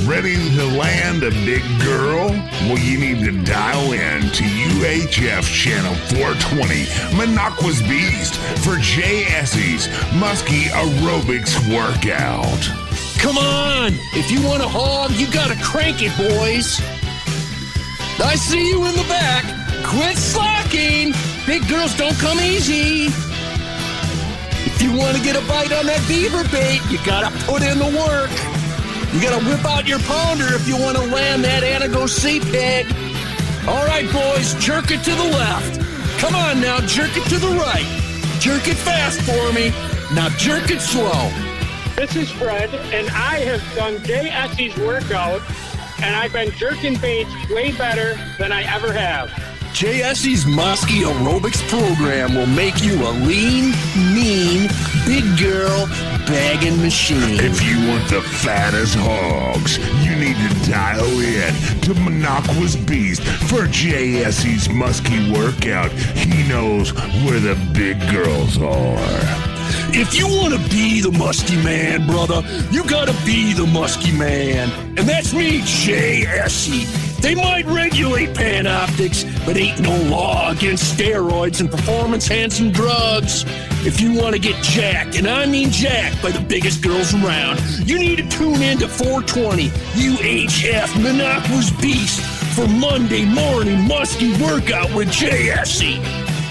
Ready to land a big girl? Well, you need to dial in to UHF Channel 420, Minocqua's Beast, for Jay Essie's Muskie Aerobics Workout. Come on! If you want a hog, you gotta crank it, boys! I see you in the back! Quit slacking! Big girls don't come easy! If you want to get a bite on that beaver bait, you gotta put in the work! You gotta whip out your pounder if you want to land that Anago sea pig! Alright, boys, jerk it to the left! Come on now, jerk it to the right! Jerk it fast for me! Now jerk it slow! This is Fred, and I have done Jay Essie's workout, and I've been jerking baits way better than I ever have. Jay Essie's Muskie Aerobics program will make you a lean, mean, big girl bagging machine. If you want the fattest hogs, you need to dial in to Minocqua's Beast for Jay Essie's Muskie Workout. He knows where the big girls are. If you want to be the musky man, brother, you gotta be the musky man. And that's me, Jay Essie. They might regulate Panoptics, but ain't no law against steroids and performance-enhancing drugs. If you want to get jacked, and I mean jacked, by the biggest girls around, you need to tune in to 420 UHF Minocqua's Beast for Monday morning musky workout with Jay Essie.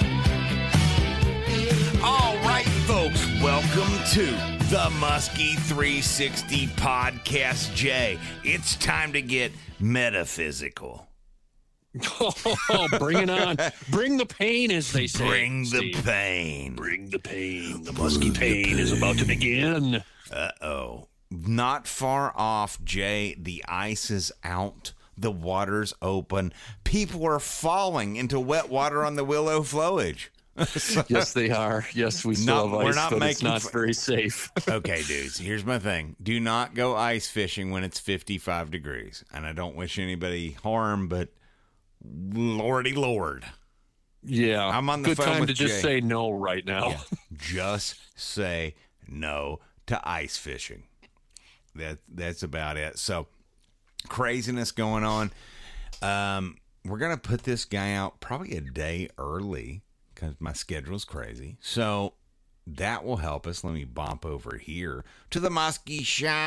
Folks, welcome to the Muskie 360 Podcast, Jay. It's time to get metaphysical. Oh, bring it on. Bring the pain, as they say. Bring the Steve. pain. Bring the pain. The musky pain is about to begin. Uh-oh. Not far off, Jay. The ice is out. The water's open. People are falling into wet water on the willow flowage. Yes, they are. Yes, we still have ice, but it's not very safe. Okay, dudes, here's my thing. Do not go ice fishing when it's 55 degrees. And I don't wish anybody harm, but lordy lord. Yeah. I'm on the good phone time with to just Jay. say no right now. Yeah, just say no to ice fishing. That's about it. So, craziness going on. We're going to put this guy out probably a day early, because my schedule's crazy. So that will help us. Let me bump over here to the Muskie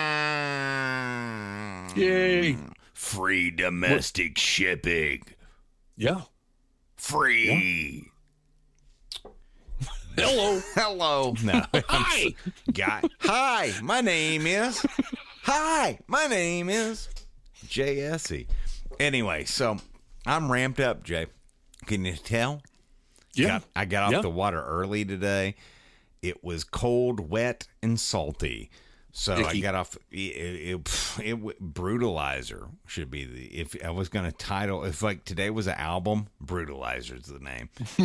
Shine. Yay. Free domestic shipping. Yeah. Free. Yeah. Hello. No. Hi. Hi, my name is Jay Essie. Anyway, so I'm ramped up, Jay. Can you tell? Yeah. I got off the water early today. It was cold, wet, and salty. So Icky. I got off. Brutalizer should be if I was going to title. If like today was an album, Brutalizer's the name.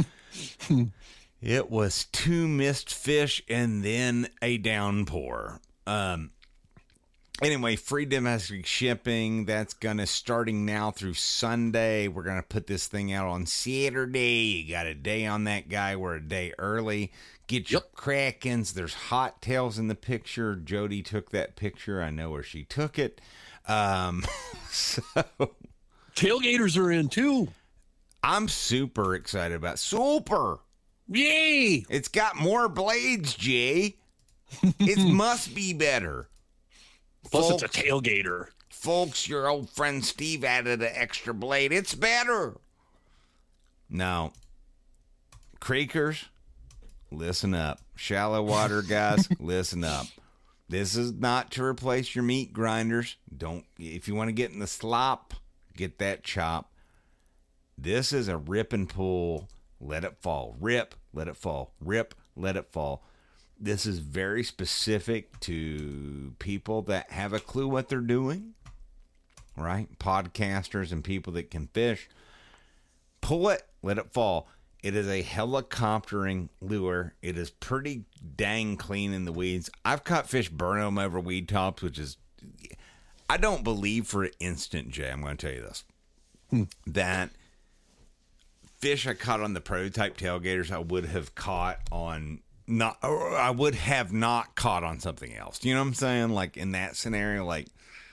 It was 2 missed fish and then a downpour. Anyway, free domestic shipping, that's going to starting now through Sunday. We're going to put this thing out on Saturday. You got a day on that guy. We're a day early. Get your Krakens. There's hot tails in the picture. Jody took that picture. I know where she took it. So Tailgaters are in, too. I'm super excited about Super. Yay. It's got more blades, Jay. It must be better. Plus, Folks, it's a tailgater. Folks, your old friend Steve added an extra blade. It's better. Now, creekers, listen up. Shallow water guys, listen up. This is not to replace your meat grinders. If you want to get in the slop, get that chop. This is a rip and pull. Let it fall. Rip, let it fall. Rip, let it fall. This is very specific to people that have a clue what they're doing, right? Podcasters and people that can fish. Pull it, let it fall. It is a helicoptering lure. It is pretty dang clean in the weeds. I've caught fish burn them over weed tops, which is, I don't believe for an instant, Jay, I'm going to tell you this, that fish I caught on the prototype tailgaters I would have caught on I would have not caught on something else. You know what I'm saying? Like in that scenario, like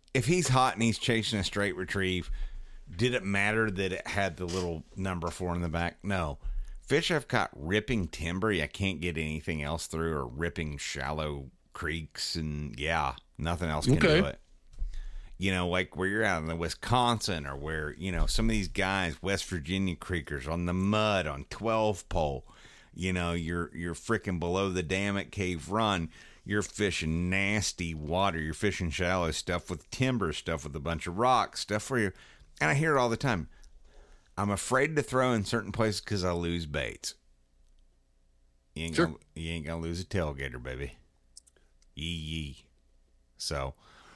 if he's hot and he's chasing a straight retrieve, did it matter that it had the little number 4 in the back? No. Fish I've caught ripping timber, I can't get anything else through, or ripping shallow creeks, and nothing else can do it. You know, like where you're out in the Wisconsin, or where, you know, some of these guys, West Virginia creekers, on the mud, on 12 pole, you know, you're freaking below the dam at Cave Run. You're fishing nasty water. You're fishing shallow stuff with timber, stuff with a bunch of rocks, stuff where you, and I hear it all the time. I'm afraid to throw in certain places because I lose baits. You ain't gonna lose a tailgater, baby. Yee. So,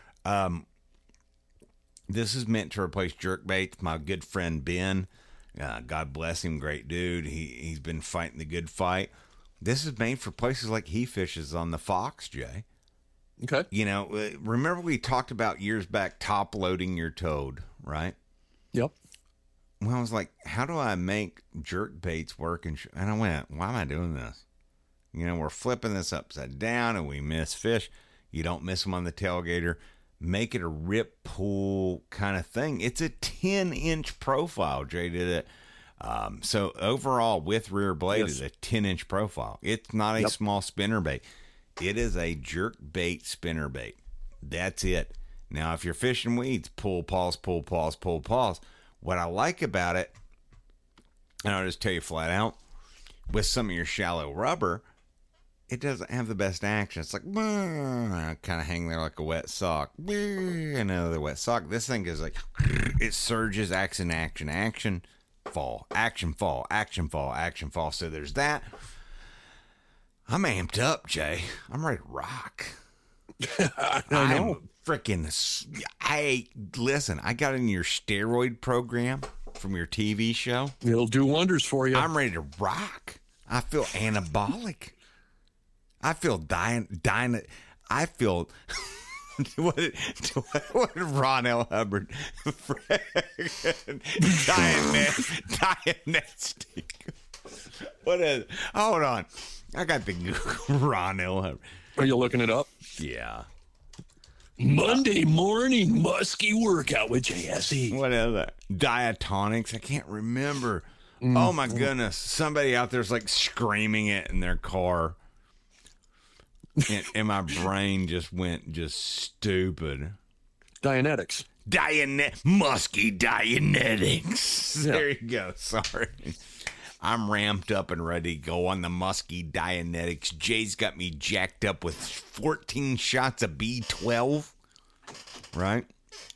this is meant to replace jerkbait. My good friend Ben, God bless him, great dude. He's been fighting the good fight. This is made for places like he fishes on the Fox, Jay. Okay. You know, remember we talked about years back top loading your toad, right? Yep. Well, I was like, how do I make jerk baits work? And I went, why am I doing this? You know, we're flipping this upside down and we miss fish. You don't miss them on the tailgater. Make it a rip pull kind of thing. It's a 10-inch profile. Jay did it. So overall, with rear blade, is a 10-inch profile. It's not a small spinner bait. It is a jerk bait spinner bait. That's it. Now, if you're fishing weeds, pull, pause, pull, pause, pull, pause. What I like about it, and I'll just tell you flat out, with some of your shallow rubber, it doesn't have the best action. It's like, kind of hang there like a wet sock. Another wet sock. This thing is like, it surges, action, fall, action, fall, action, fall, action, fall. So there's that. I'm amped up, Jay. I'm ready to rock. I know. Listen, I got in your steroid program from your TV show. It'll do wonders for you. I'm ready to rock. I feel anabolic. I feel I feel what did Ron L. Hubbard Dianetic. What is it? Hold on. I got the Google Ron L. Hubbard. Are you looking it up? Yeah. Monday morning musky workout with JSE. What is that? Diatonics? I can't remember. Oh my goodness. Somebody out there's like screaming it in their car. And my brain just went stupid. Dianetics. Musky Dianetics. Yeah. There you go. Sorry. I'm ramped up and ready to go on the Musky Dianetics. Jay's got me jacked up with 14 shots of B12. Right?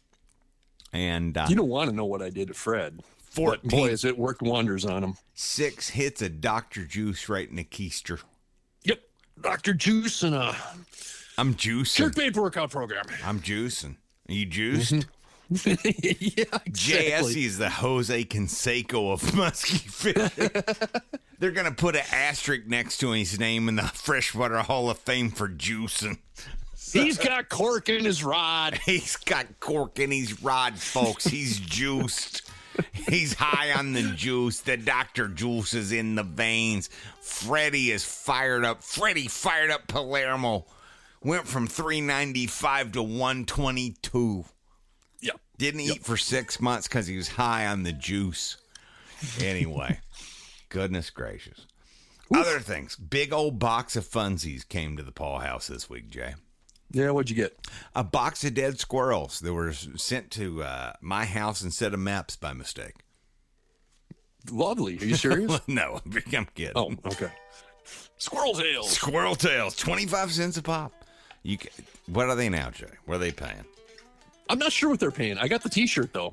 And you don't want to know what I did to Fred. 14. But boy, has it worked wonders on him. 6 hits of Dr. Juice right in the keister. Yep. Dr. Juice and I'm juicing. jerkbait workout program. I'm juicing. Are you juiced? Yeah, exactly. JSE is the Jose Canseco of musky fishing. They're going to put an asterisk next to his name in the Freshwater Hall of Fame for juicing. He's got cork in his rod. He's got cork in his rod, folks. He's juiced. He's high on the juice. The Dr. Juice is in the veins. Freddie is fired up. Freddie fired up Palermo. Went from 395 to 122. Yep. Didn't eat for 6 months because he was high on the juice. Anyway, goodness gracious. Oof. Other things. Big old box of funsies came to the Paul house this week, Jay. Yeah, what'd you get? A box of dead squirrels that were sent to my house instead of Maps by mistake. Lovely. Are you serious? No, I'm kidding. Oh, okay. Squirrel tails. Squirrel tails, 25 cents a pop. What are they now, Jay? What are they paying? I'm not sure what they're paying. I got the T-shirt, though.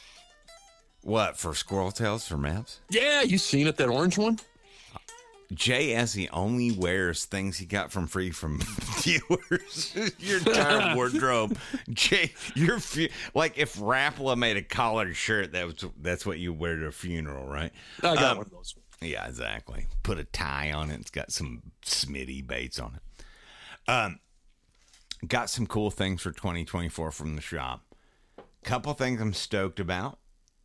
What, for squirrel tails for Maps? Yeah, you seen it, that orange one? JSE only wears things he got from free from viewers. Your entire wardrobe. Jay, like if Rapala made a collared shirt, that's what you wear to a funeral, right? I got one of those. Yeah, exactly. Put a tie on it. It's got some Smitty baits on it. Got some cool things for 2024 from the shop. Couple things I'm stoked about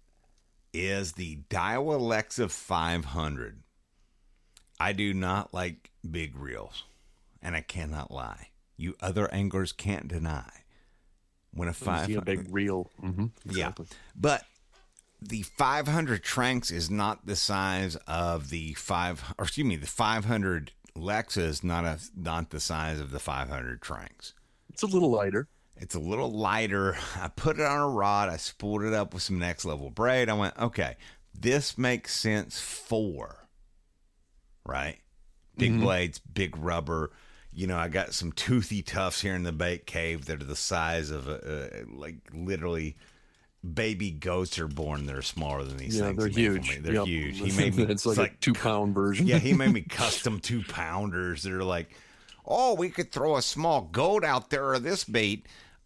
is the Daiwa Lexa 500. I do not like big reels, and I cannot lie. You other anglers can't deny. When a You see 500, a big reel. Exactly. yeah, but the 500 Tranks is not the size of the the 500 Lexa is not the size of the 500 Tranks. It's a little lighter. It's a little lighter. I put it on a rod. I spooled it up with some next level braid. I went, okay, this makes sense for, right? Big blades, big rubber. You know, I got some toothy tufts here in the bait cave that are the size of like literally baby goats are born that are smaller than these things. They're he made for huge. me. They're Yep. huge. He made me. It's like a 2-pound version. Yeah, he made me custom 2-pounders that are like, oh, we could throw a small goat out there or this bait.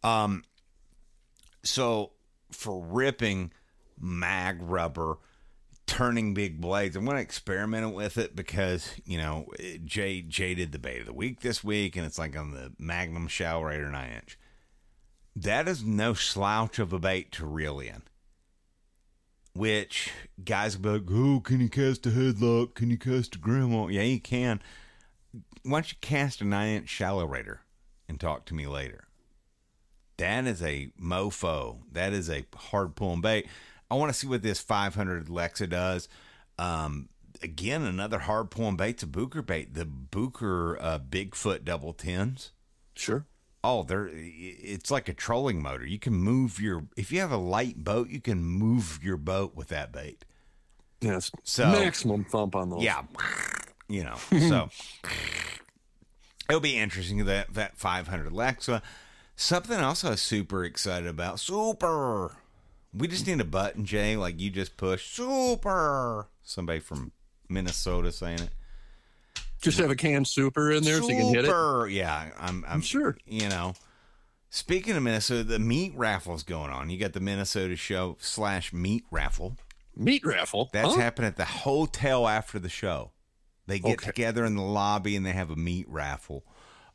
So for ripping mag rubber, turning big blades, I'm going to experiment with it because, you know, Jay did the bait of the week this week, and it's like on the Magnum Shell Raider 9-inch. That is no slouch of a bait to reel in. Which guys will be like, oh, can you cast a headlock? Can you cast a grandma? Yeah, you can. Why don't you cast a 9-inch Shallow Raider and talk to me later? That is a mofo. That is a hard pulling bait. I want to see what this 500 Lexa does. Again, another hard pulling bait's a Booker bait. The Booker Bigfoot double 10s. Sure. Oh, it's like a trolling motor. You can move if you have a light boat, you can move your boat with that bait. Yes. So maximum thump on those. Yeah. You know, so it'll be interesting that 500 Lexa. Something else I was super excited about. Super. We just need a button, Jay, like you just push. Super. Somebody from Minnesota saying it. Just have a canned super in there so you can hit it. Yeah, I'm sure. You know, speaking of Minnesota, the meat raffle's going on. You got the Minnesota Show / meat raffle. Meat raffle? That's happening at the hotel after the show. They get together in the lobby and they have a meat raffle.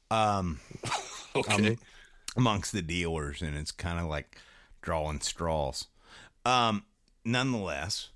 Okay. Amongst the dealers, and it's kind of like drawing straws. Nonetheless,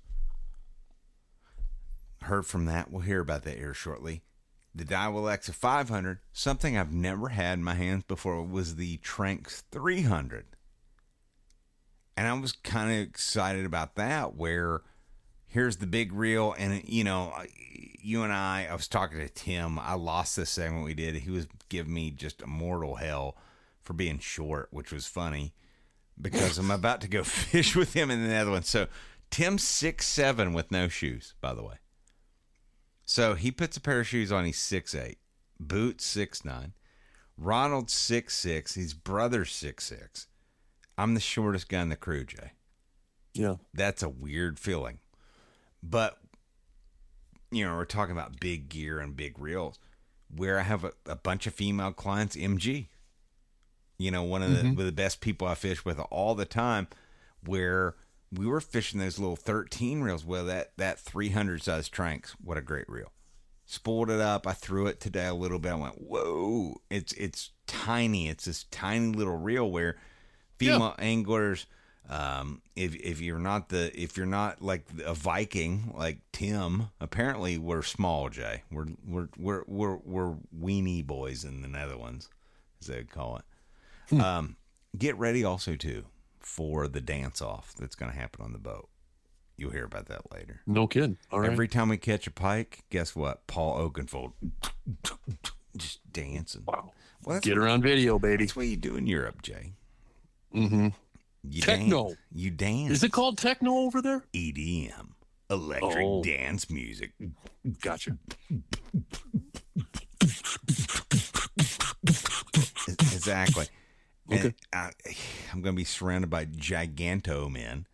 heard from that. We'll hear about that here shortly. The Daiwa Lexa 500, something I've never had in my hands before, was the Tranks 300. And I was kind of excited about that, where here's the big reel. And, you know, you and I was talking to Tim. I lost this segment we did. He was giving me just immortal hell for being short, which was funny because I'm about to go fish with him in the Netherlands. So Tim's 6'7" with no shoes, by the way. So he puts a pair of shoes on. He's 6'8", boots 6'9", Ronald's 6'6", his brother's 6'6". I'm the shortest guy in the crew, Jay. Yeah. That's a weird feeling. But, you know, we're talking about big gear and big reels. Where I have a bunch of female clients, MG. You know, one of the best people I fish with all the time, where we were fishing those little 13 reels. Well, that 300 size Tranks, what a great reel. Spooled it up. I threw it today a little bit. I went, whoa. It's tiny. It's this tiny little reel where female anglers, if you're not like a Viking like Tim, apparently we're small, Jay. We're weenie boys in the Netherlands, as they would call it. Get ready also too for the dance off that's going to happen on the boat. You'll hear about that later. No kidding. All right. Every time we catch a pike, guess what? Paul Oakenfold just dancing. Wow. Well, Get her on video, baby. That's what you do in Europe, Jay. Mm-hmm. Techno. You dance. Is it called techno over there? EDM, electric dance music. Gotcha. Exactly. Okay. And I'm going to be surrounded by giganto men.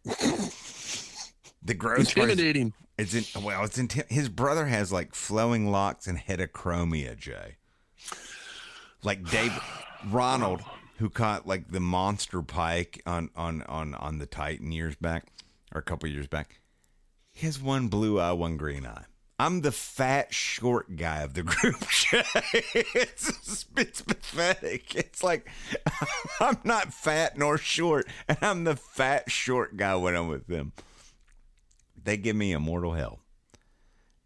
The gross intimidating. His brother has like flowing locks and heterochromia, Jay. Like Ronald, who caught like the monster pike on the Titan years back, or a couple years back. He has one blue eye, one green eye. I'm the fat, short guy of the group. It's pathetic. It's like I'm not fat nor short, and I'm the fat, short guy when I'm with them. They give me immortal hell.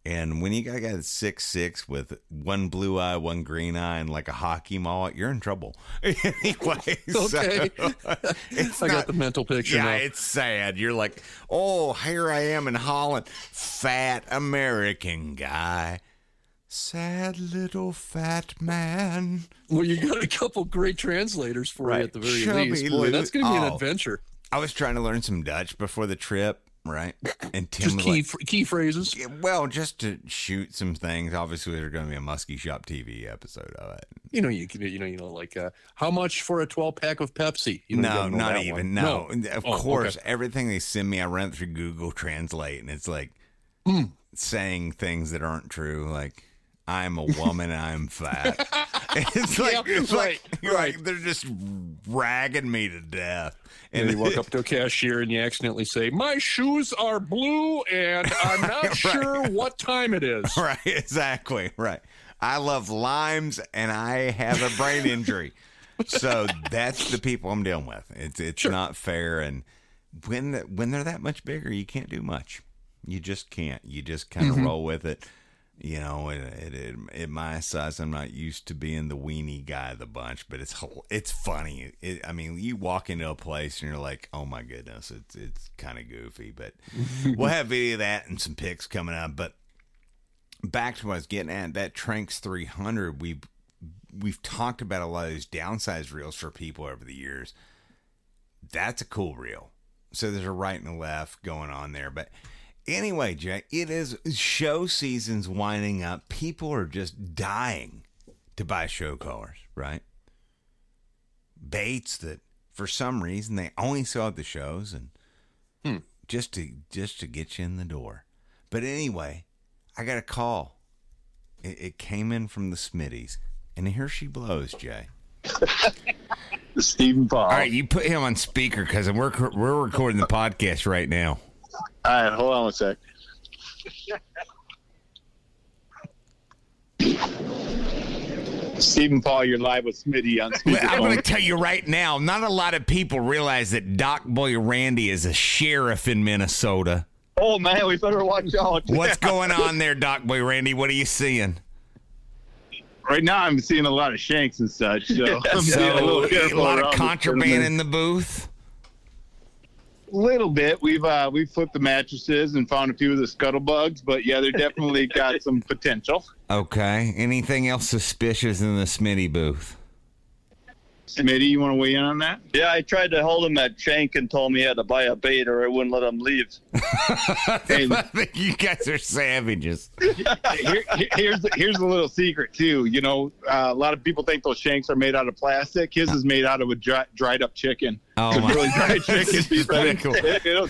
And when you got a guy that's 6'6" with one blue eye, one green eye, and like a hockey mullet, you're in trouble. Anyway, Okay. I got the mental picture now. it's sad. You're like, oh, here I am in Holland, fat American guy. Sad little fat man. Well, you got a couple great translators for you at the very Chubby least. Boy, that's going to be an oh. adventure. I was trying to learn some Dutch before the trip, right? And Tim Just was like, key phrases. well, just to shoot some things. Obviously, there's going to be a Muskie Shop TV episode of it. Like how much for a 12-pack of Pepsi? You No, gotta know not that even. one. No, of course. Okay. Everything they send me, I run through Google Translate, and it's like saying things that aren't true. Like, I'm a woman, I'm fat. It's like, Yeah, it's right. like they're just ragging me to death. And you walk up to a cashier and you accidentally say, "My shoes are blue, and I'm not sure what time it is." Right, exactly. Right. I love limes and I have a brain injury. So that's the people I'm dealing with. It's not fair. And when they're that much bigger, you can't do much. You just can't. You just kind of roll with it. You know, at my size, I'm not used to being the weenie guy of the bunch, but it's funny. I mean, you walk into a place and you're like, oh my goodness, it's kind of goofy. But we'll have video of that and some pics coming up. But back to what I was getting at, that Tranks 300, we've talked about a lot of those downsized reels for people over the years. That's a cool reel. So there's a right and a left going on there. But anyway, Jay, it is show season's winding up. People are just dying to buy show cars, right? Baits that for some reason they only sell at the shows and just to get you in the door. But anyway, I got a call. It came in from the Smitties, and here she blows, Jay. Stephen Paul. All right, you put him on speaker because we're recording the podcast right now. All right, hold on a sec. Stephen Paul, you're live with Smitty on speakerphone. I'm going to tell you right now, not a lot of people realize that Doc Boy Randy is a sheriff in Minnesota. Oh, man, we better watch out. What's going on there, Doc Boy Randy? What are you seeing? Right now, I'm seeing a lot of shanks and such. So, I'm being So, a careful lot around of this contraband tournament. in the booth? A little bit. We've flipped the mattresses and found a few of the scuttlebugs, but yeah, they're definitely got some potential. Okay. Anything else suspicious in the Smitty booth? Smitty, you want to weigh in on that? Yeah, I tried to hold him at Shank and told me he had to buy a bait or I wouldn't let him leave. Hey, You guys are savages. here's a little secret too. You know, a lot of people think those shanks are made out of plastic. His is made out of a dried up chicken. Oh, It's my. really dried chicken. Despicable. It'll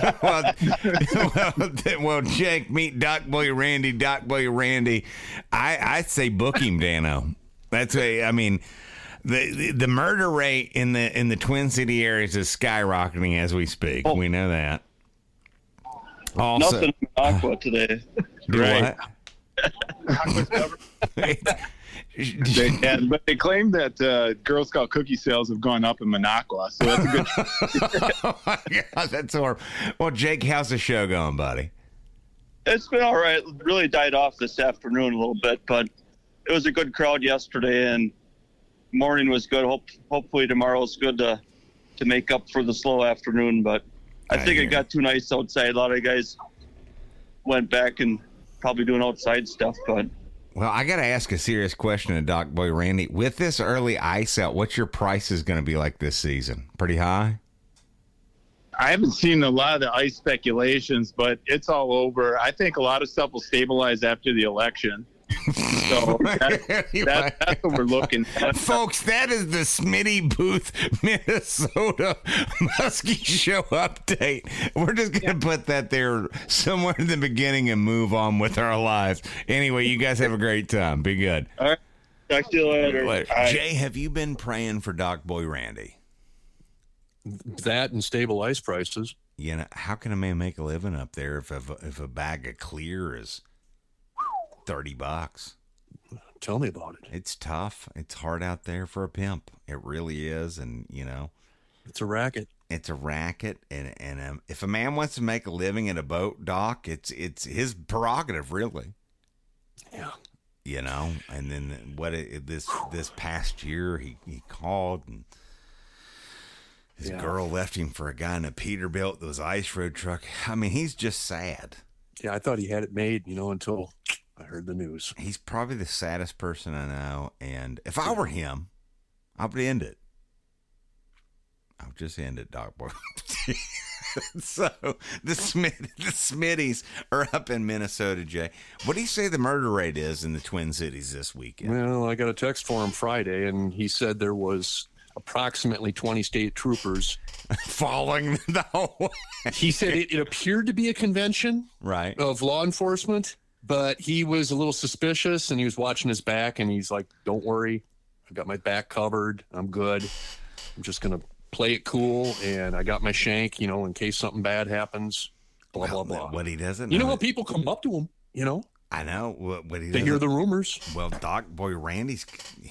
cut you. well, Jake, meet Doc Boy Randy. Doc Boy Randy. I'd say book him, Dano. That's I mean, the murder rate in the Twin City areas is skyrocketing as we speak. We know that. Also, Nothing in Aqua today. right. But they claim that Girl Scout cookie sales have gone up in Minocqua, so that's a good. Oh my God, that's horrible. Well, Jake, how's the show going, buddy? It's been all right. Really died off this afternoon a little bit, but it was a good crowd yesterday and morning was good. Hopefully tomorrow's good to make up for the slow afternoon, but I think it got too nice outside. A lot of guys went back and probably doing outside stuff, but Well, I got to ask a serious question to Doc Boy Randy. With this early ice out, what's your prices going to be like this season? Pretty high? I haven't seen a lot of the ice speculations, but it's all over. I think a lot of stuff will stabilize after the election. So that's what we're looking at. Folks, that is the Smitty Booth, Minnesota Muskie Show update. We're just going to put that there somewhere in the beginning and move on with our lives. Anyway, you guys have a great time. Be good. all right. Talk to you later. All right. Jay, have you been praying for Doc Boy Randy? That and stable ice prices. You know, how can a man make a living up there if a bag of clear is $30? Tell me about it. It's tough. It's hard out there for a pimp. It really is. And, you know, It's a racket. It's a racket, and if a man wants to make a living at a boat dock, it's his prerogative, really. Yeah. You know, and then this past year, he called, and his girl left him for a guy in a Peterbilt that was an ice road truck. I mean, he's just sad. Yeah, I thought he had it made, until I heard the news. He's probably the saddest person I know, and if I were him, I would end it. I would just end it, Doc Boy. So the Smitties are up in Minnesota, Jay. What do you say the murder rate is in the Twin Cities this weekend? Well, I got a text for him Friday, and he said there was approximately 20 state troopers following the whole way. He said it appeared to be a convention of law enforcement, but he was a little suspicious, and he was watching his back, and he's like, don't worry, I've got my back covered. I'm good. I'm just going to play it cool, and I got my shank, in case something bad happens, blah, blah, blah. What he doesn't know. You know how people come up to him, I know. What he They hear the rumors. Well, Doc Boy Randy's,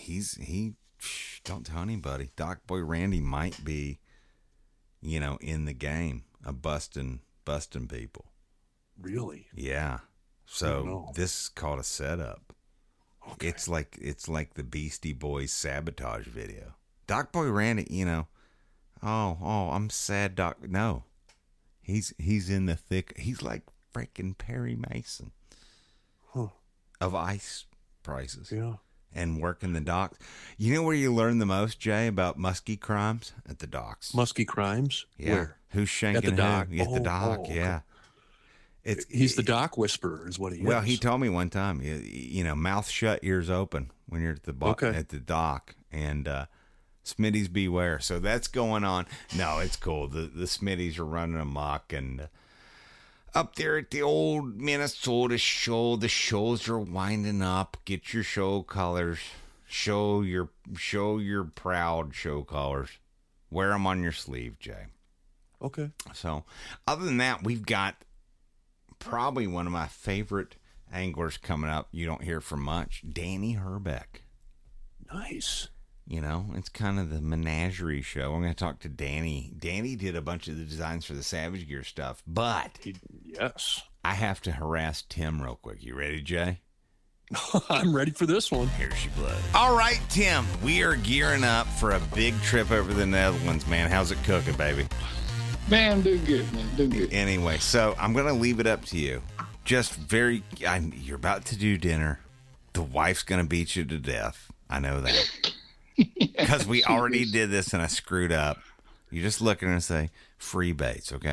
don't tell anybody. Doc Boy Randy might be, in the game of busting people. Really? Yeah. So this is called a setup. Okay. It's like the Beastie Boys sabotage video. Doc Boy Randy, oh, I'm sad, Doc. No, he's in the thick. He's like freaking Perry Mason of ice prices. Yeah. And working the docks. You know where you learn the most, Jay, about muskie crimes? At the docks. Muskie crimes? Yeah. Where? Who's shanking at the dock? who? At the dock, okay. yeah. He's the dock whisperer, is what he is. Well, he told me one time, mouth shut, ears open when you're at the dock, and Smitties beware. So that's going on. No, it's cool. The Smitties are running amok, and up there at the old Minnesota show, the shows are winding up. Get your show colors. Show your proud show colors. Wear them on your sleeve, Jay. Okay. So, other than that, we've got probably one of my favorite anglers coming up. You don't hear from much. Danny Herbeck. Nice. It's kind of the menagerie show. I'm going to talk to Danny. Danny did a bunch of the designs for the Savage Gear stuff, but yes, I have to harass Tim real quick. You ready, Jay? I'm ready for this one. Here's your blood. All right, Tim, we are gearing up for a big trip over the Netherlands, man. How's it cooking, baby? Man, doing good, man. Doing good. Anyway, so I'm going to leave it up to you. You're about to do dinner. The wife's going to beat you to death. I know that. Because we already did this and I screwed up. You just look at her and say, free baits, okay?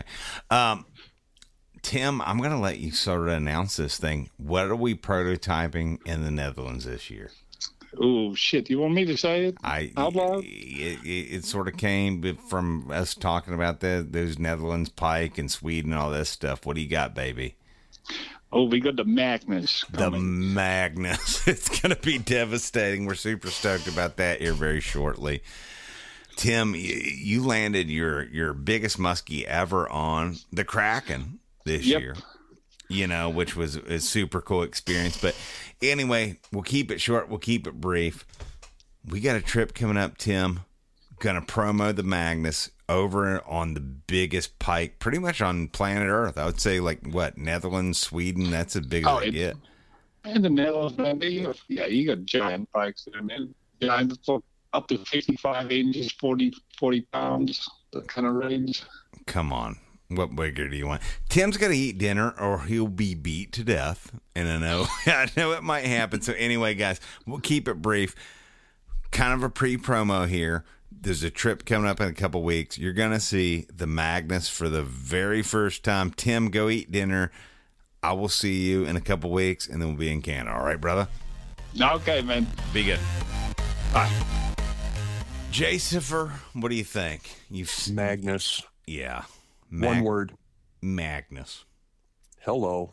Tim, I'm going to let you sort of announce this thing. What are we prototyping in the Netherlands this year? Oh, shit. You want me to say it? Out loud? It sort of came from us talking about those Netherlands pike and Sweden and all this stuff. What do you got, baby? Oh, we got the Magnus coming. The Magnus. It's going to be devastating. We're super stoked about that here very shortly. Tim, you landed your biggest muskie ever on the Kraken this year, which was a super cool experience. But anyway, we'll keep it short. We'll keep it brief. We got a trip coming up, Tim. Going to promo the Magnus over on the biggest pike pretty much on planet Earth. I would say Netherlands, Sweden, that's as big as they get. And the Netherlands, man, you got giant pikes in there. Giant, up to 55 inches, 40 pounds, that kind of range. Come on. What bigger do you want? Tim's got to eat dinner or he'll be beat to death. And I know it might happen. So anyway, guys, we'll keep it brief. Kind of a pre-promo here. There's a trip coming up in a couple weeks. You're going to see the Magnus for the very first time. Tim, go eat dinner. I will see you in a couple weeks, and then we'll be in Canada. All right, brother? Okay, man. Be good. Bye. Jacifer, what do you think? Magnus. Yeah. One word. Magnus. Hello.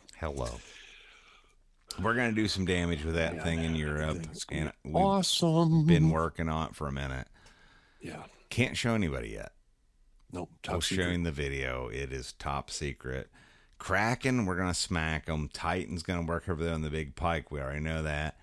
We're going to do some damage with that thing in Europe. And awesome. Been working on it for a minute. Yeah. Can't show anybody yet. Nope. We'll show you the video. It is top secret. Kraken, we're going to smack them. Titan's going to work over there on the big pike. We already know that.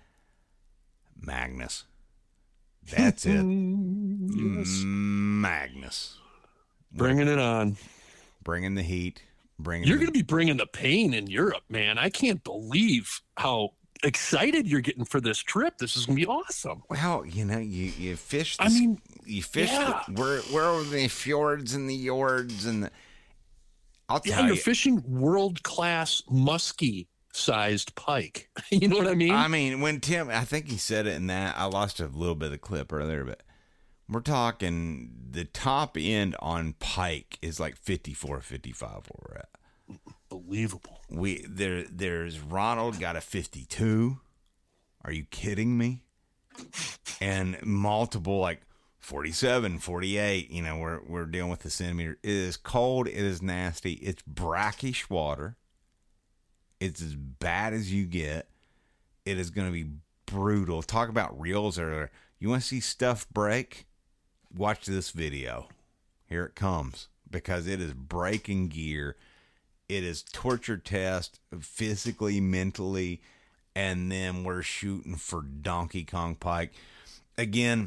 Magnus. That's it. Yes. Magnus. Bringing it on. Bringing the heat. You're going to be bringing the pain in Europe, man. I can't believe how excited you're getting for this trip. This is going to be awesome. Well, you fish. You fish. Yeah. Where are the fjords and the yords and the... I'll tell you. You're fishing world-class muskie-sized pike. You know what I mean? I mean, when Tim, I think he said it in that, I lost a little bit of the clip earlier, but we're talking the top end on pike is like 54, 55 where we're at. Unbelievable. There's Ronald got a 52. Are you kidding me? And multiple like 47, 48. We're dealing with the centimeter. It is cold. It is nasty. It's brackish water. It's as bad as you get. It is going to be brutal. Talk about reels earlier. You want to see stuff break? Watch this video. Here it comes. Because it is breaking gear. It is torture test physically, mentally, and then we're shooting for Donkey Kong pike. Again,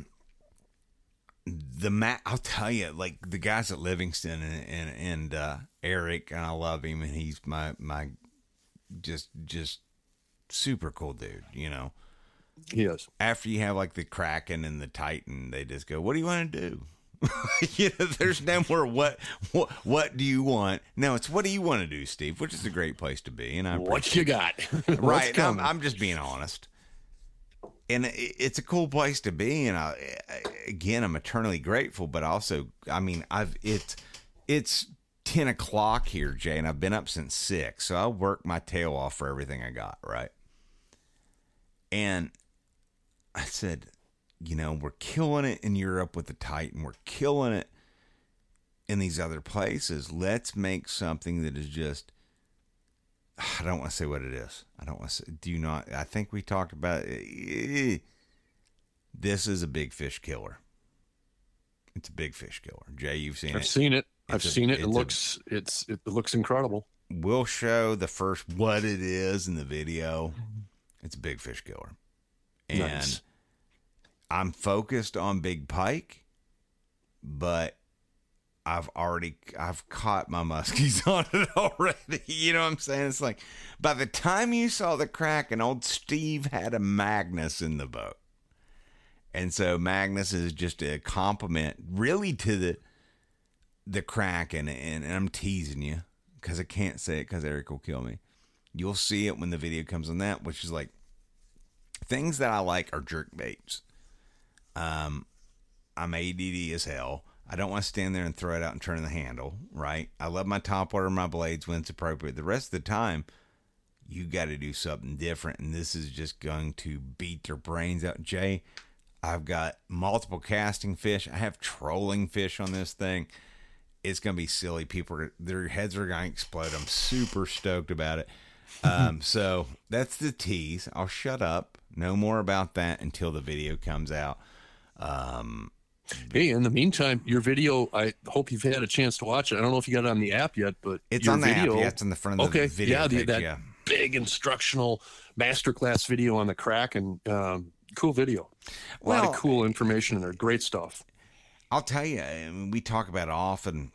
I'll tell you, like the guys at Livingston and Eric, and I love him, and he's my just super cool dude, Yes. After you have like the Kraken and the Titan, they just go, "What do you want to do?" There's no more what do you want? No, it's what do you want to do, Steve, which is a great place to be. And what you got? Right. I'm just being honest. And it's a cool place to be. And I'm eternally grateful, but also, it's 10 o'clock here, Jay, and I've been up since 6. So I worked my tail off for everything I got. Right. And I said, we're killing it in Europe with the Titan. We're killing it in these other places. Let's make something that is just, I don't want to say what it is. I don't want to say, do you not? I think we talked about it. This is a big fish killer. It's a big fish killer. Jay, you've seen it. I've seen it. It looks incredible. We'll show the first what it is in the video. It's a big fish killer. And nice. I'm focused on big pike, but I've caught my muskies on it already. You know what I'm saying? It's like by the time you saw the Kraken, old Steve had a Magnus in the boat. And so Magnus is just a compliment really to the Kraken. And I'm teasing you because I can't say it because Eric will kill me. You'll see it when the video comes on that, which is like things that I like are jerk baits. I'm ADD as hell. I don't want to stand there and throw it out and turn the handle, right? I love my topwater, my blades when it's appropriate. The rest of the time, you got to do something different, and this is just going to beat their brains out. Jay, I've got multiple casting fish. I have trolling fish on this thing. It's going to be silly. People, their heads are going to explode. I'm super stoked about it. So that's the tease. I'll shut up. No more about that until the video comes out. Hey, in the meantime, your video, I hope you've had a chance to watch it. I don't know if you got it on the app yet, but it's on the app. Yeah, it's in the front of the video. Yeah, page, that big instructional masterclass video on the Kraken. Cool video. A lot of cool information in there. Great stuff. I'll tell you, we talk about it often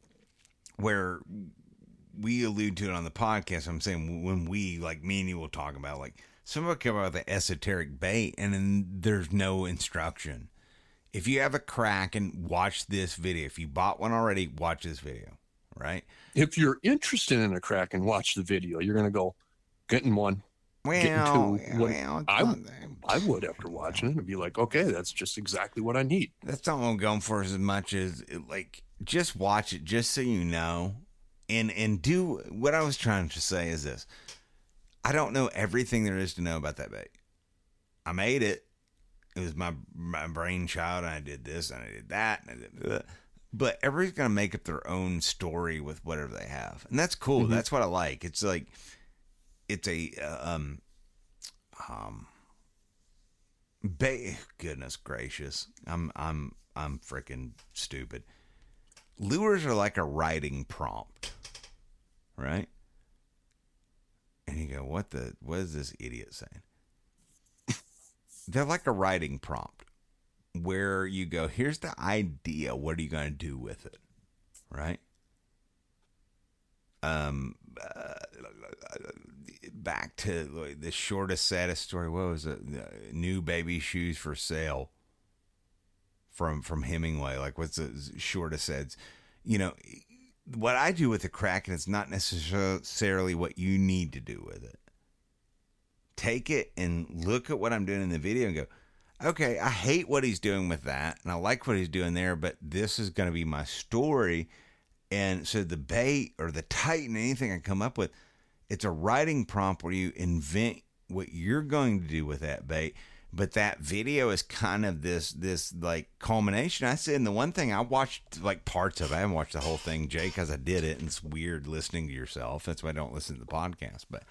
where we allude to it on the podcast. I'm saying when we, like me and you, will talk about, like, somebody come out with an esoteric bait and then there's no instruction. If you have a Kraken, watch this video. If you bought one already, watch this video, right? If you're interested in a Kraken, watch the video. You're going to go, getting one, getting two. I would after watching it and be like, okay, that's just exactly what I need. That's not what I'm going for as much as, like, just watch it just so you know. And do what I was trying to say is this. I don't know everything there is to know about that bait. I made it. It was my brainchild, and I did this, and I did that, and I did that. But everybody's going to make up their own story with whatever they have. And that's cool. Mm-hmm. That's what I like. It's like, it's a, goodness gracious. I'm freaking stupid. Lures are like a writing prompt, right? And you go, what is this idiot saying? They're like a writing prompt where you go, here's the idea. What are you going to do with it? right? Back to the shortest, saddest story. What was it? New baby shoes for sale from Hemingway. Like, what's the shortest sads? What I do with the Kraken is not necessarily what you need to do with it. Take it and look at what I'm doing in the video and go, okay, I hate what he's doing with that, and I like what he's doing there, but this is going to be my story. And so the bait or the Titan, anything I come up with, it's a writing prompt where you invent what you're going to do with that bait. But that video is kind of this like culmination. I said, and the one thing I watched like parts of, I haven't watched the whole thing, Jay, because I did it, and it's weird listening to yourself. That's why I don't listen to the podcast. But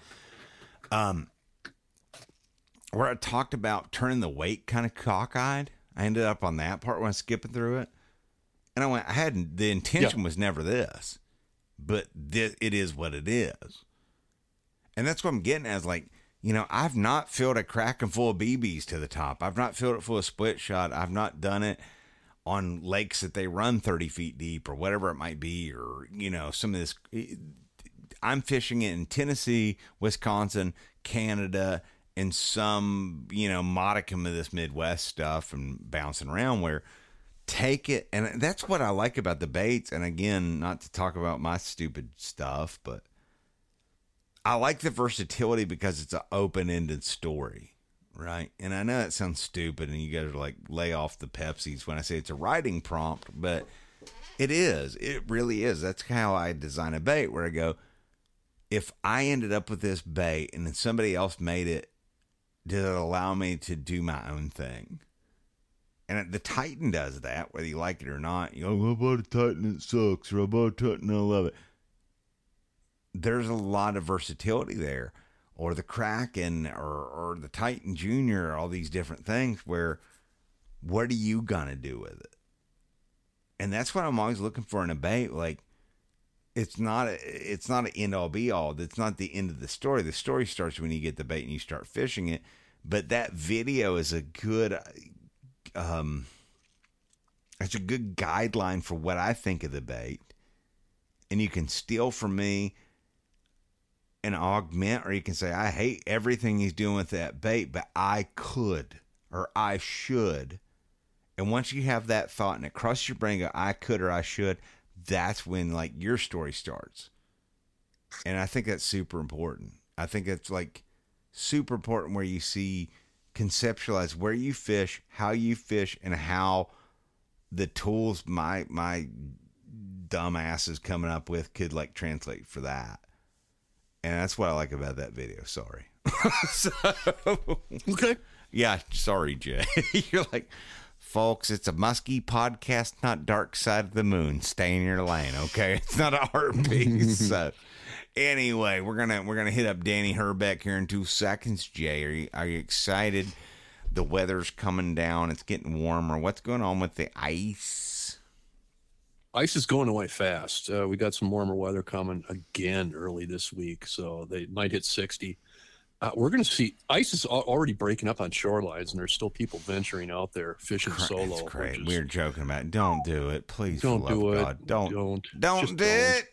where I talked about turning the weight kind of cockeyed, I ended up on that part when I was skipping through it. And I went, the intention was never this, but it is what it is. And that's what I'm getting at, is like, I've not filled a Kraken full of BBs to the top. I've not filled it full of split shot. I've not done it on lakes that they run 30 feet deep or whatever it might be, or, some of this. I'm fishing it in Tennessee, Wisconsin, Canada, and some, modicum of this Midwest stuff and bouncing around where take it. And that's what I like about the baits. And again, not to talk about my stupid stuff, but I like the versatility because it's an open-ended story, right? And I know that sounds stupid, and you guys are like, lay off the Pepsis when I say it's a writing prompt, but it is. It really is. That's how I design a bait, where I go, if I ended up with this bait and then somebody else made it, did it allow me to do my own thing? And the Titan does that, whether you like it or not. I bought a Titan, it sucks, or I bought a Titan, I love it. There's a lot of versatility there, or the Kraken, or the Titan Junior, all these different things where, what are you gonna do with it? And that's what I'm always looking for in a bait. Like, it's not an end all be all. It's not the end of the story. The story starts when you get the bait and you start fishing it. But that video is a good, it's a good guideline for what I think of the bait. And you can steal from me and augment, or you can say, I hate everything he's doing with that bait, but I could, or I should. And once you have that thought and it crosses your brain, go, I could or I should, that's when like your story starts. And I think that's super important. I think it's like super important where you see, conceptualize where you fish, how you fish, and how the tools my dumb ass is coming up with could like translate for that. And that's what I like about that video. Sorry. Okay. Yeah. Sorry, Jay. You're like, folks, it's a musky podcast, not Dark Side of the Moon. Stay in your lane, okay? It's not a art piece. So, anyway, we're gonna hit up Danny Herbeck here in 2 seconds. Jay, are you excited? The weather's coming down. It's getting warmer. What's going on with the ice? Ice is going away fast. We got some warmer weather coming again early this week, so they might hit 60. We're going to see ice is already breaking up on shorelines, and there's still people venturing out there fishing solo. It's great. We're joking about it. Don't do it. Please, don't do it. God. Don't do it. Don't do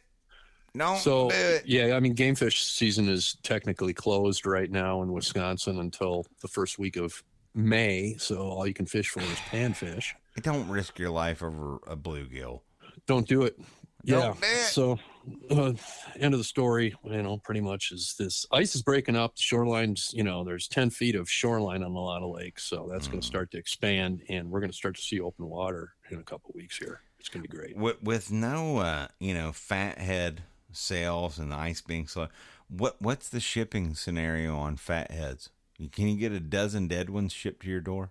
it. Yeah, I mean, game fish season is technically closed right now in Wisconsin until the first week of May, so all you can fish for is panfish. Don't risk your life over a bluegill. Don't do it. Yeah. So, end of the story, pretty much is this ice is breaking up. The shorelines, there's 10 feet of shoreline on a lot of lakes. So that's going to start to expand, and we're going to start to see open water in a couple of weeks here. It's going to be great. With no, fathead sales and the ice being slow, what's the shipping scenario on fatheads? Can you get a dozen dead ones shipped to your door?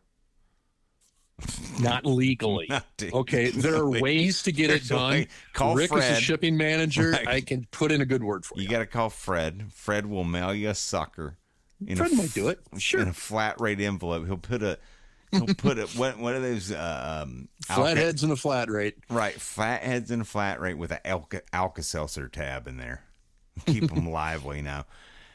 Not legally. Okay, there are ways to get it done. Call Rick Fred. is a shipping manager. Right. I can put in a good word for you. You got to call Fred. Fred will mail you a sucker. Fred might do it. Sure. In a flat rate envelope. He'll put a what are those flatheads in a flat rate. Right, flatheads in a flat rate with an Alka-Seltzer tab in there. Keep them lively now.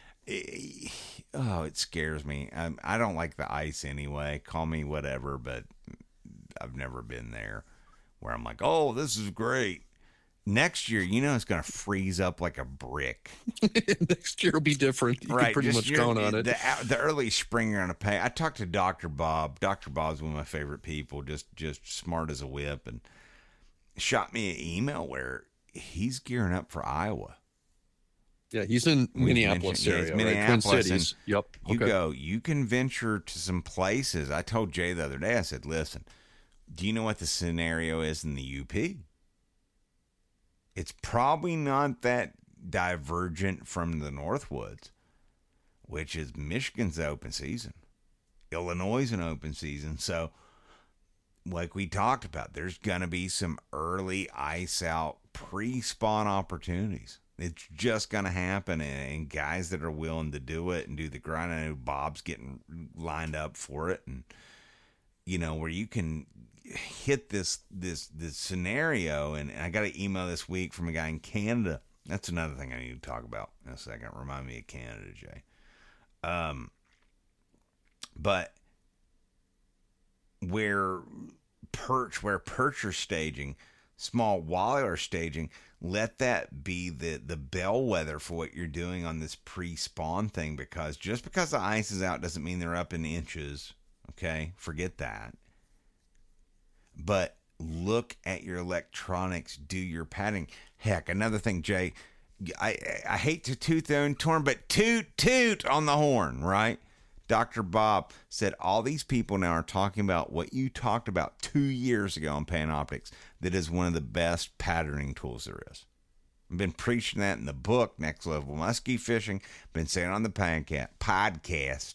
It scares me. I don't like the ice anyway. Call me whatever, but I've never been there where I'm like, oh, this is great. Next year, it's going to freeze up like a brick. Next year will be different. You right. can pretty much count on it. The early spring are going to pay. I talked to Dr. Bob. Dr. Bob's one of my favorite people, just smart as a whip, and shot me an email where he's gearing up for Iowa. Yeah, he's in Minneapolis area, Minneapolis, right? Twin Cities. Yep. Okay. You can venture to some places. I told Jay the other day, I said, listen, do you know what the scenario is in the UP? It's probably not that divergent from the Northwoods, which is Michigan's open season. Illinois is an open season. So, like we talked about, there's going to be some early ice out pre-spawn opportunities. It's just going to happen, and guys that are willing to do it and do the grind. I know Bob's getting lined up for it, and where you can hit this scenario. And I got an email this week from a guy in Canada. That's another thing I need to talk about in a second. Remind me of Canada, Jay. But where perch are staging, small walleye are staging, let that be the bellwether for what you're doing on this pre-spawn thing, because just because the ice is out doesn't mean they're up in inches. Okay, forget that. But look at your electronics, do your padding. Heck, another thing, Jay, I hate to toot their own horn, but toot on the horn, right? Dr. Bob said all these people now are talking about what you talked about 2 years ago on Panoptics, that is one of the best patterning tools there is. I've been preaching that in the book, Next Level Muskie Fishing. Been saying on the podcast,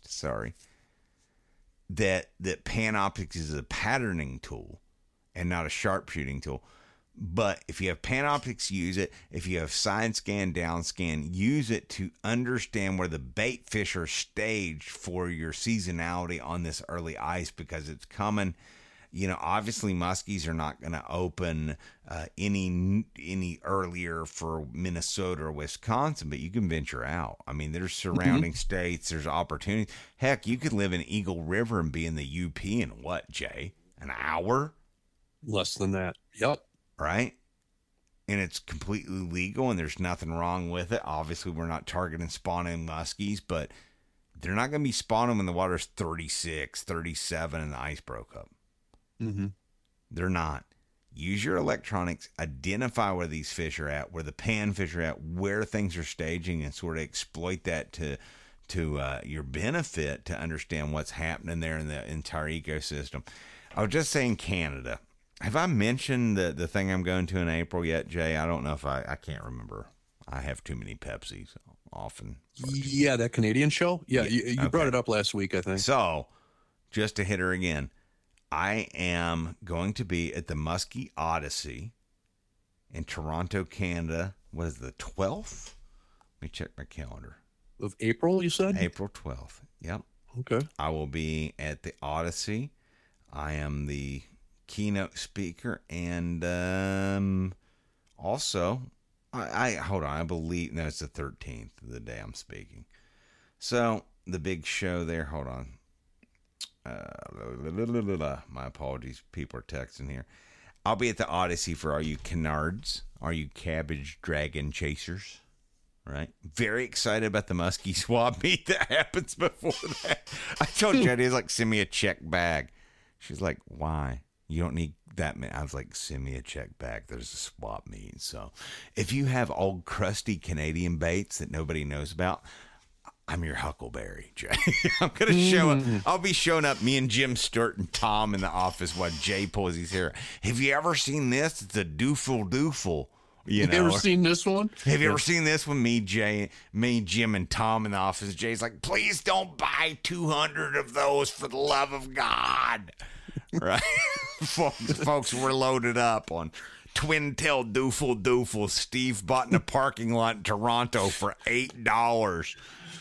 that Panoptics is a patterning tool and not a sharpshooting tool. But if you have Panoptics, use it. If you have side scan, down scan, use it to understand where the bait fish are staged for your seasonality on this early ice, because it's coming. Obviously muskies are not going to open any earlier for Minnesota or Wisconsin, but you can venture out. I mean, there's surrounding states, there's opportunities. Heck, you could live in Eagle River and be in the UP in what, Jay? An hour? Less than that. Yep. Right? And it's completely legal and there's nothing wrong with it. Obviously, we're not targeting spawning muskies, but they're not going to be spawning when the water's 36, 37 and the ice broke up. Mm-hmm. They're not. Use your electronics, identify where these fish are at, where the panfish are at, where things are staging, and sort of exploit that to your benefit to understand what's happening there in the entire ecosystem. I was just saying Canada. Have I mentioned the thing I'm going to in April yet, Jay? I don't know if I can't remember. I have too many Pepsis often. Yeah, that Canadian show? Yeah, you brought it up last week, I think. So, just to hit her again, I am going to be at the Muskie Odyssey in Toronto, Canada. What is the 12th? Let me check my calendar. Of April, you said? April 12th. Yep. Okay. I will be at the Odyssey. I am the keynote speaker, and also I hold on, I believe it's the 13th of the day I'm speaking. So the big show there, hold on. My apologies, people are texting here. I'll be at the Odyssey for all you canards, all you cabbage dragon chasers. Right? Very excited about the muskie swap meet that happens before that. I told Jenny, I was like, send me a check bag. She's like, why? You don't need that many. I was like, send me a check bag. There's a swap meet. So if you have old crusty Canadian baits that nobody knows about, I'm your Huckleberry, Jay. I'm going to show up. I'll be showing up, me and Jim Stewart and Tom in the office while Jay pulls his hair. Have you ever seen this? It's a doofle. You ever seen this one? Have you ever seen this one? Me, Jim, and Tom in the office. Jay's like, please don't buy 200 of those for the love of God. Right? Folks were loaded up on twin-tail doofle. Steve bought in a parking lot in Toronto for $8.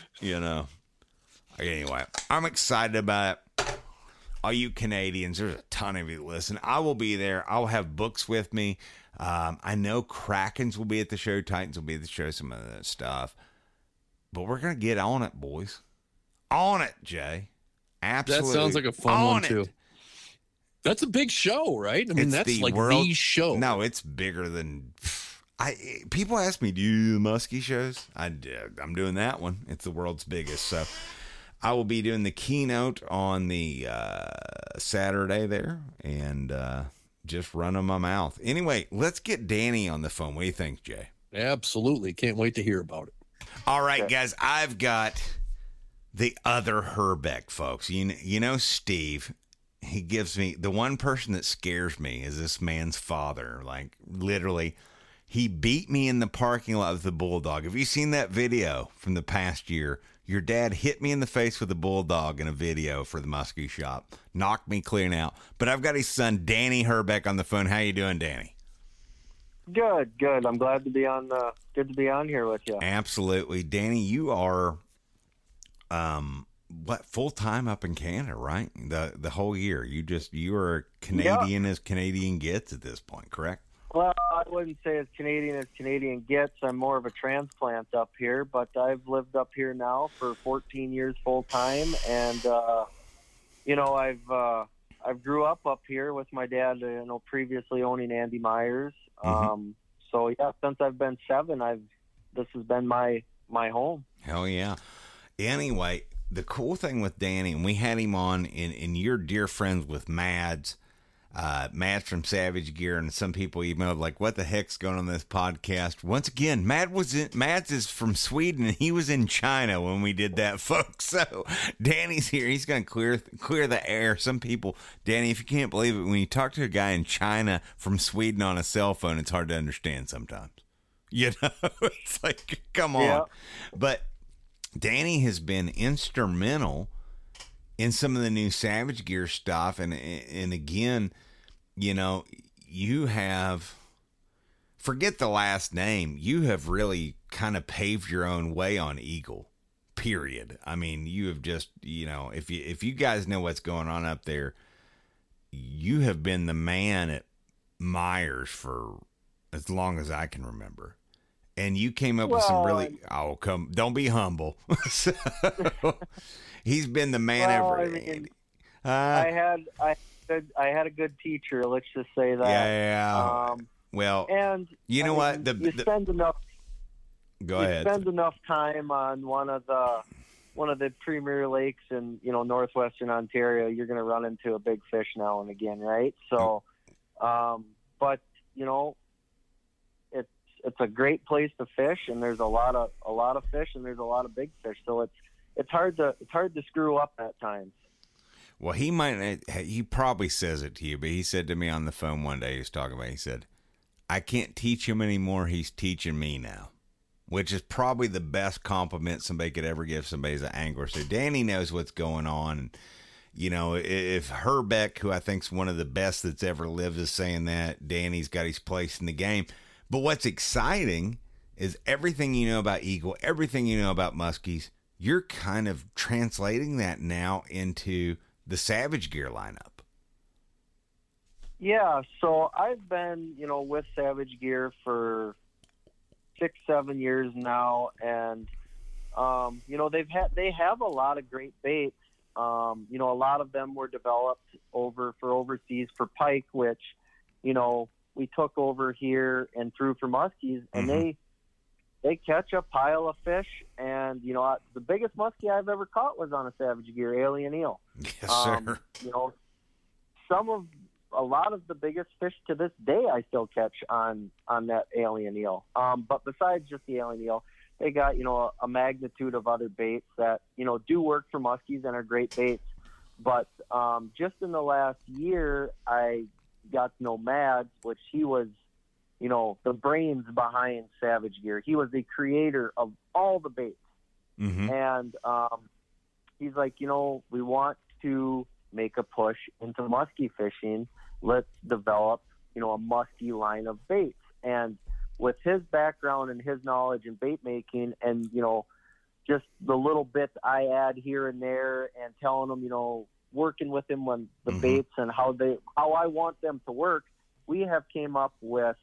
Anyway, I'm excited about it. All you Canadians, there's a ton of you that listen. I will be there. I'll have books with me. I know Krakens will be at the show. Titans will be at the show, some of that stuff. But we're going to get on it, boys. On it, Jay. Absolutely. That sounds like a fun one, too. That's a big show, right? I mean, that's like the show. No, it's bigger than... People ask me, do you do the Muskie shows? I'm doing that one. It's the world's biggest. So I will be doing the keynote on the Saturday there and just running my mouth. Anyway, let's get Danny on the phone. What do you think, Jay? Absolutely. Can't wait to hear about it. All right, guys, I've got the other Herbeck, folks. You know Steve. He gives me, the one person that scares me is this man's father. Like, literally, he beat me in the parking lot with the bulldog. Have you seen that video from the past year? Your dad hit me in the face with a bulldog in a video for the Muskie Shop. Knocked me clean out. But I've got his son, Danny Herbeck, on the phone. How you doing, Danny? Good. I'm glad to be on. Good to be on here with you. Absolutely, Danny. You are, full time up in Canada, right? The whole year. You are Canadian as Canadian gets at this point, correct? Well, I wouldn't say as Canadian gets. I'm more of a transplant up here, but I've lived up here now for 14 years full time, and I've grew up here with my dad. Previously owning Andy Myers. So yeah, since I've been 7, this has been my home. Hell yeah. Anyway, the cool thing with Danny, and we had him on, and you're dear friends with Mads from Savage Gear, and some people emailed like, what the heck's going on this podcast? Once again, Mads is from Sweden, and he was in China when we did that, folks. So Danny's here. He's going to clear the air. Some people, Danny, if you can't believe it, when you talk to a guy in China from Sweden on a cell phone, it's hard to understand sometimes. It's like, come on. Yeah. But Danny has been instrumental in some of the new Savage Gear stuff, and again, you have, forget the last name, you have really kind of paved your own way on Eagle, period. I mean, you have just, if you guys know what's going on up there, you have been the man at Myers for as long as I can remember. And you came up with some really, don't be humble. So, he's been the man ever. I mean, I had a good teacher. Let's just say that. Yeah. And you know what? You spend enough. Go ahead. Spend enough time on one of the premier lakes in northwestern Ontario. You're going to run into a big fish now and again, right? So, but it's a great place to fish, and there's a lot of fish, and there's a lot of big fish. So it's hard to screw up at times. Well, he probably says it to you, but he said to me on the phone one day, he was talking about, he said, I can't teach him anymore. He's teaching me now, which is probably the best compliment somebody could ever give somebody as an angler. So Danny knows what's going on. And, if Herbeck, who I think is one of the best that's ever lived, is saying that, Danny's got his place in the game. But what's exciting is everything you know about Eagle, everything you know about muskies, you're kind of translating that now into the Savage Gear lineup. Yeah, so I've been, with Savage Gear for 6-7 years now, and they have a lot of great baits. A lot of them were developed for overseas for pike, which, we took over here and threw for muskies, and they catch a pile of fish. And the biggest muskie I've ever caught was on a Savage Gear alien eel. Yes, sir. A lot of the biggest fish to this day I still catch on that alien eel. But besides just the alien eel, they got a magnitude of other baits that do work for muskies and are great baits. But just in the last year, I got to know Mads, which he was, the brains behind Savage Gear. He was the creator of all the baits. And he's like, we want to make a push into muskie fishing. Let's develop, a muskie line of baits. And with his background and his knowledge in bait making and, just the little bits I add here and there and telling him, working with him on the baits and how I want them to work, we have came up with,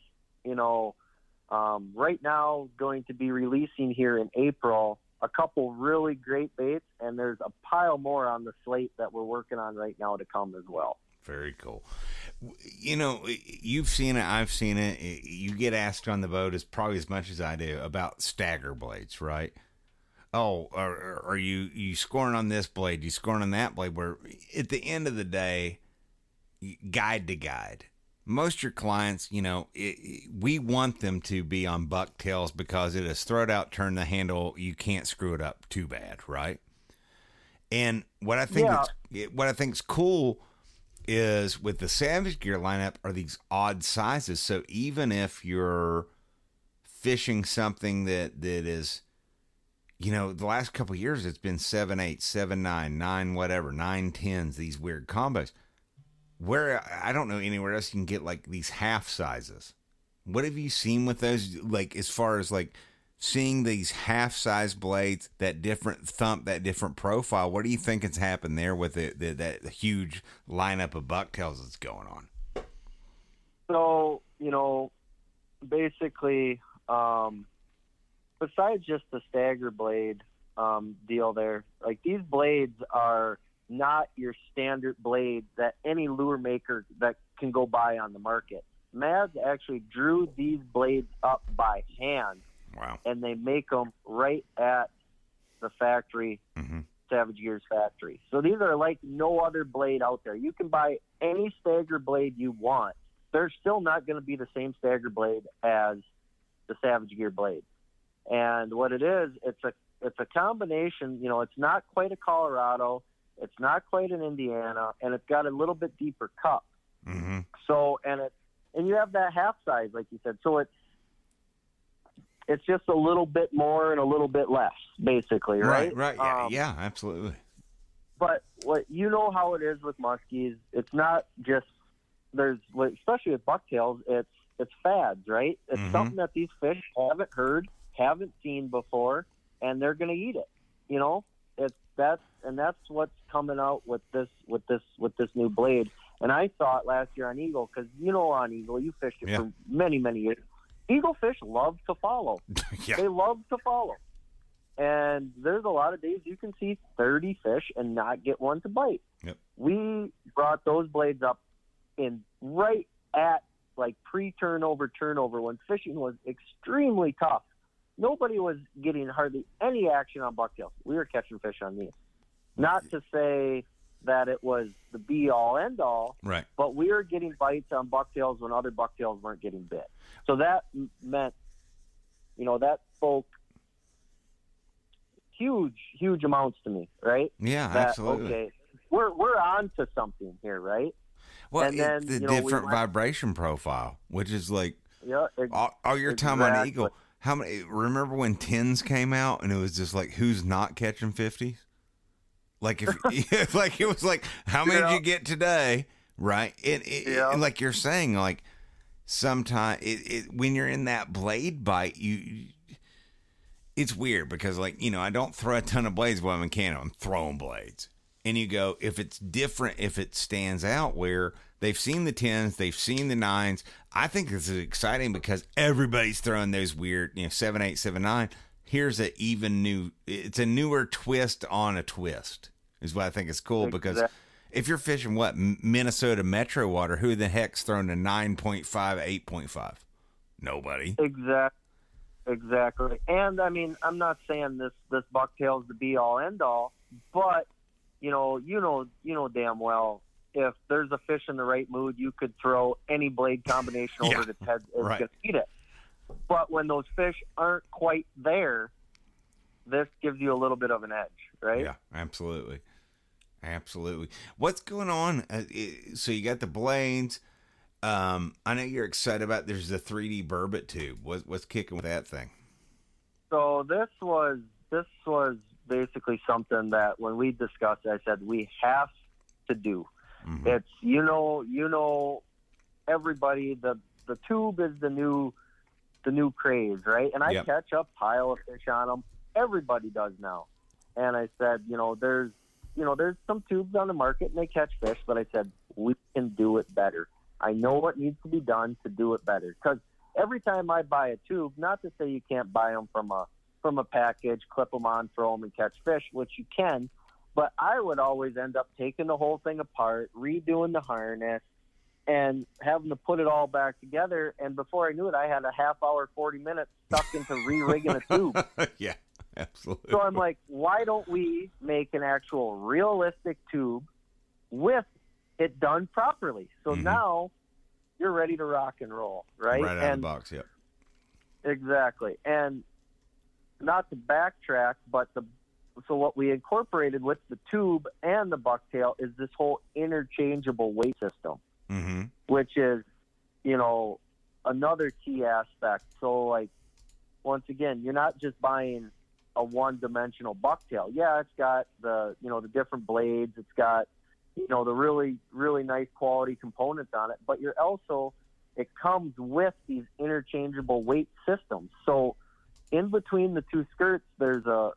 right now going to be releasing here in April a couple really great baits, and there's a pile more on the slate that we're working on right now to come as well. Very cool. You know, you've seen it. I've seen it. You get asked on the boat as probably as much as I do about stagger blades, right? Oh, are you scoring on this blade? You scoring on that blade? Where at the end of the day, guide to guide. Most of your clients, you know, we want them to be on bucktails because it is throw it out, turn the handle. You can't screw it up too bad, right? And what I think is cool is with the Savage Gear lineup are these odd sizes. So even if you're fishing something that is, you know, the last couple of years, it's been 7/8, 7/9, 9, whatever, 9/10s, these weird combos. Where I don't know anywhere else you can get like these half sizes. What have you seen with those? Like as far as like seeing these half size blades, that different thump, that different profile. What do you think has happened there with that huge lineup of bucktails that's going on? So, you know, basically, besides just the stagger blade deal there, like these blades are not your standard blade that any lure maker that can go buy on the market. Mads actually drew these blades up by hand. Wow. And they make them right at the factory, Savage Gear's factory. So these are like no other blade out there. You can buy any stagger blade you want. They're still not going to be the same stagger blade as the Savage Gear blade. And what it is, it's a combination. You know, it's not quite a Colorado, it's not quite an Indiana, and it's got a little bit deeper cup. So and you have that half size, like you said. So it's just a little bit more and a little bit less, basically, right? Right. Yeah, absolutely. But what you know how it is with muskies, it's not just especially with bucktails, it's fads, right? It's something that these fish haven't heard, haven't seen before, and they're going to eat it. You know, that's what's coming out with this new blade. And I saw it last year on Eagle because on Eagle you fished it for many, many years. Eagle fish love to follow. They love to follow. And there's a lot of days you can see 30 fish and not get one to bite. Yep. We brought those blades up in right at like pre-turnover when fishing was extremely tough. Nobody was getting hardly any action on bucktails. We were catching fish on these. Not to say that it was the be-all, end-all, right? But we were getting bites on bucktails when other bucktails weren't getting bit. So that meant, that spoke huge amounts to me, right? Yeah, absolutely. Okay, we're on to something here, right? Well, and then, the different vibration profile, which is like all your time on Eagle. How many? Remember when 10s came out and it was just like, who's not catching 50s? Like if like it was like, how many did you get today? Right? And like you're saying, like sometimes when you're in that blade bite, it's weird because like, I don't throw a ton of blades when I'm in Canada. I'm throwing blades. And you go, if it's different, if it stands out where they've seen the 10s, they've seen the 9s. I think this is exciting because everybody's throwing those weird, 7/8, 7/9. Here's it's a newer twist on a twist is what I think is cool because if you're fishing Minnesota Metro water, who the heck's throwing a 9.5, 8.5? Nobody. Exactly. And I mean, I'm not saying this bucktail's the be all end all, but you know damn well if there's a fish in the right mood, you could throw any blade combination over its head and it's gonna eat it. But when those fish aren't quite there, this gives you a little bit of an edge, right? Yeah, absolutely. What's going on? So you got the blades. I know you're excited about. There's the 3D burbot tube. What's kicking with that thing? So this was basically something that when we discussed it, I said we have to do. It's everybody. The tube is the new craze, right? And I catch a pile of fish on them. Everybody does now. And I said, there's some tubes on the market and they catch fish, but I said, we can do it better. I know what needs to be done to do it better. Because every time I buy a tube, not to say you can't buy them from a package, clip them on, throw them and catch fish, which you can, But I would always end up taking the whole thing apart, redoing the harness, and having to put it all back together. And before I knew it, I had a half hour, 40 minutes stuck into re-rigging a tube. Yeah, absolutely. So I'm like, why don't we make an actual realistic tube with it done properly? So now you're ready to rock and roll, right? Right out of the box, yep. Exactly. And not to backtrack, but so what we incorporated with the tube and the bucktail is this whole interchangeable weight system, which is, you know, another key aspect. So, like, once again, you're not just buying a one-dimensional bucktail. Yeah, it's got the, you know, the different blades. It's got, you know, the really, really nice quality components on it. But you're also, it comes with these interchangeable weight systems. So in between the two skirts, there's a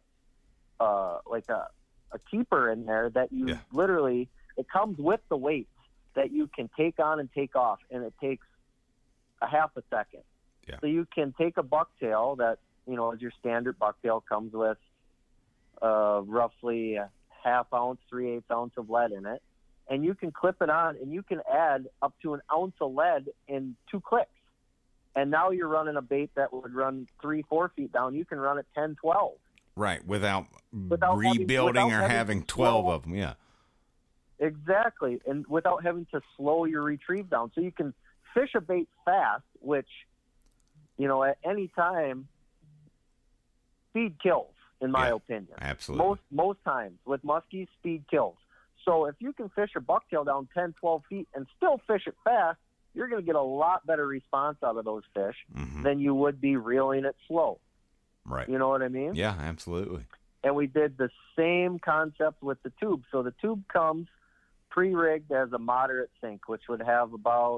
keeper in there that you literally, it comes with the weights that you can take on and take off, and it takes a half a second. Yeah. So you can take a bucktail that, you know, as your standard bucktail comes with roughly a half ounce, 3/8 ounce of lead in it, and you can clip it on, and you can add up to an ounce of lead in 2 clicks. And now you're running a bait that would run 3-4 feet down. You can run it 10-12. Right, without rebuilding or having 12 of them, yeah. Exactly, and without having to slow your retrieve down. So you can fish a bait fast, which, you know, at any time, speed kills, in my opinion. Absolutely. Most times, with muskies, speed kills. So if you can fish a bucktail down 10-12 feet and still fish it fast, you're going to get a lot better response out of those fish than you would be reeling it slow. Right. You know what I mean? Yeah, absolutely. And we did the same concept with the tube. So the tube comes pre-rigged as a moderate sink, which would have about,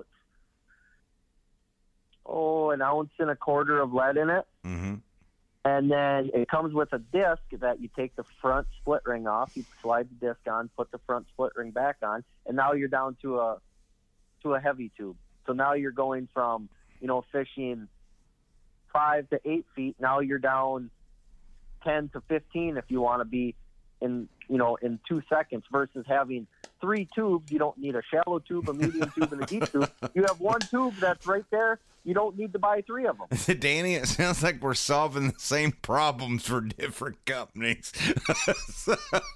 1.25 ounces of lead in it. And then it comes with a disc that you take the front split ring off, you slide the disc on, put the front split ring back on, and now you're down to a heavy tube. So now you're going from, you know, fishing 5 to 8 feet. Now you're down 10 to 15 if you want to be in 2 seconds, versus having 3 tubes. You don't need a shallow tube, a medium tube, and a deep tube. You have 1 tube that's right there. You don't need to buy 3 of them. Danny, it sounds like we're solving the same problems for different companies. So,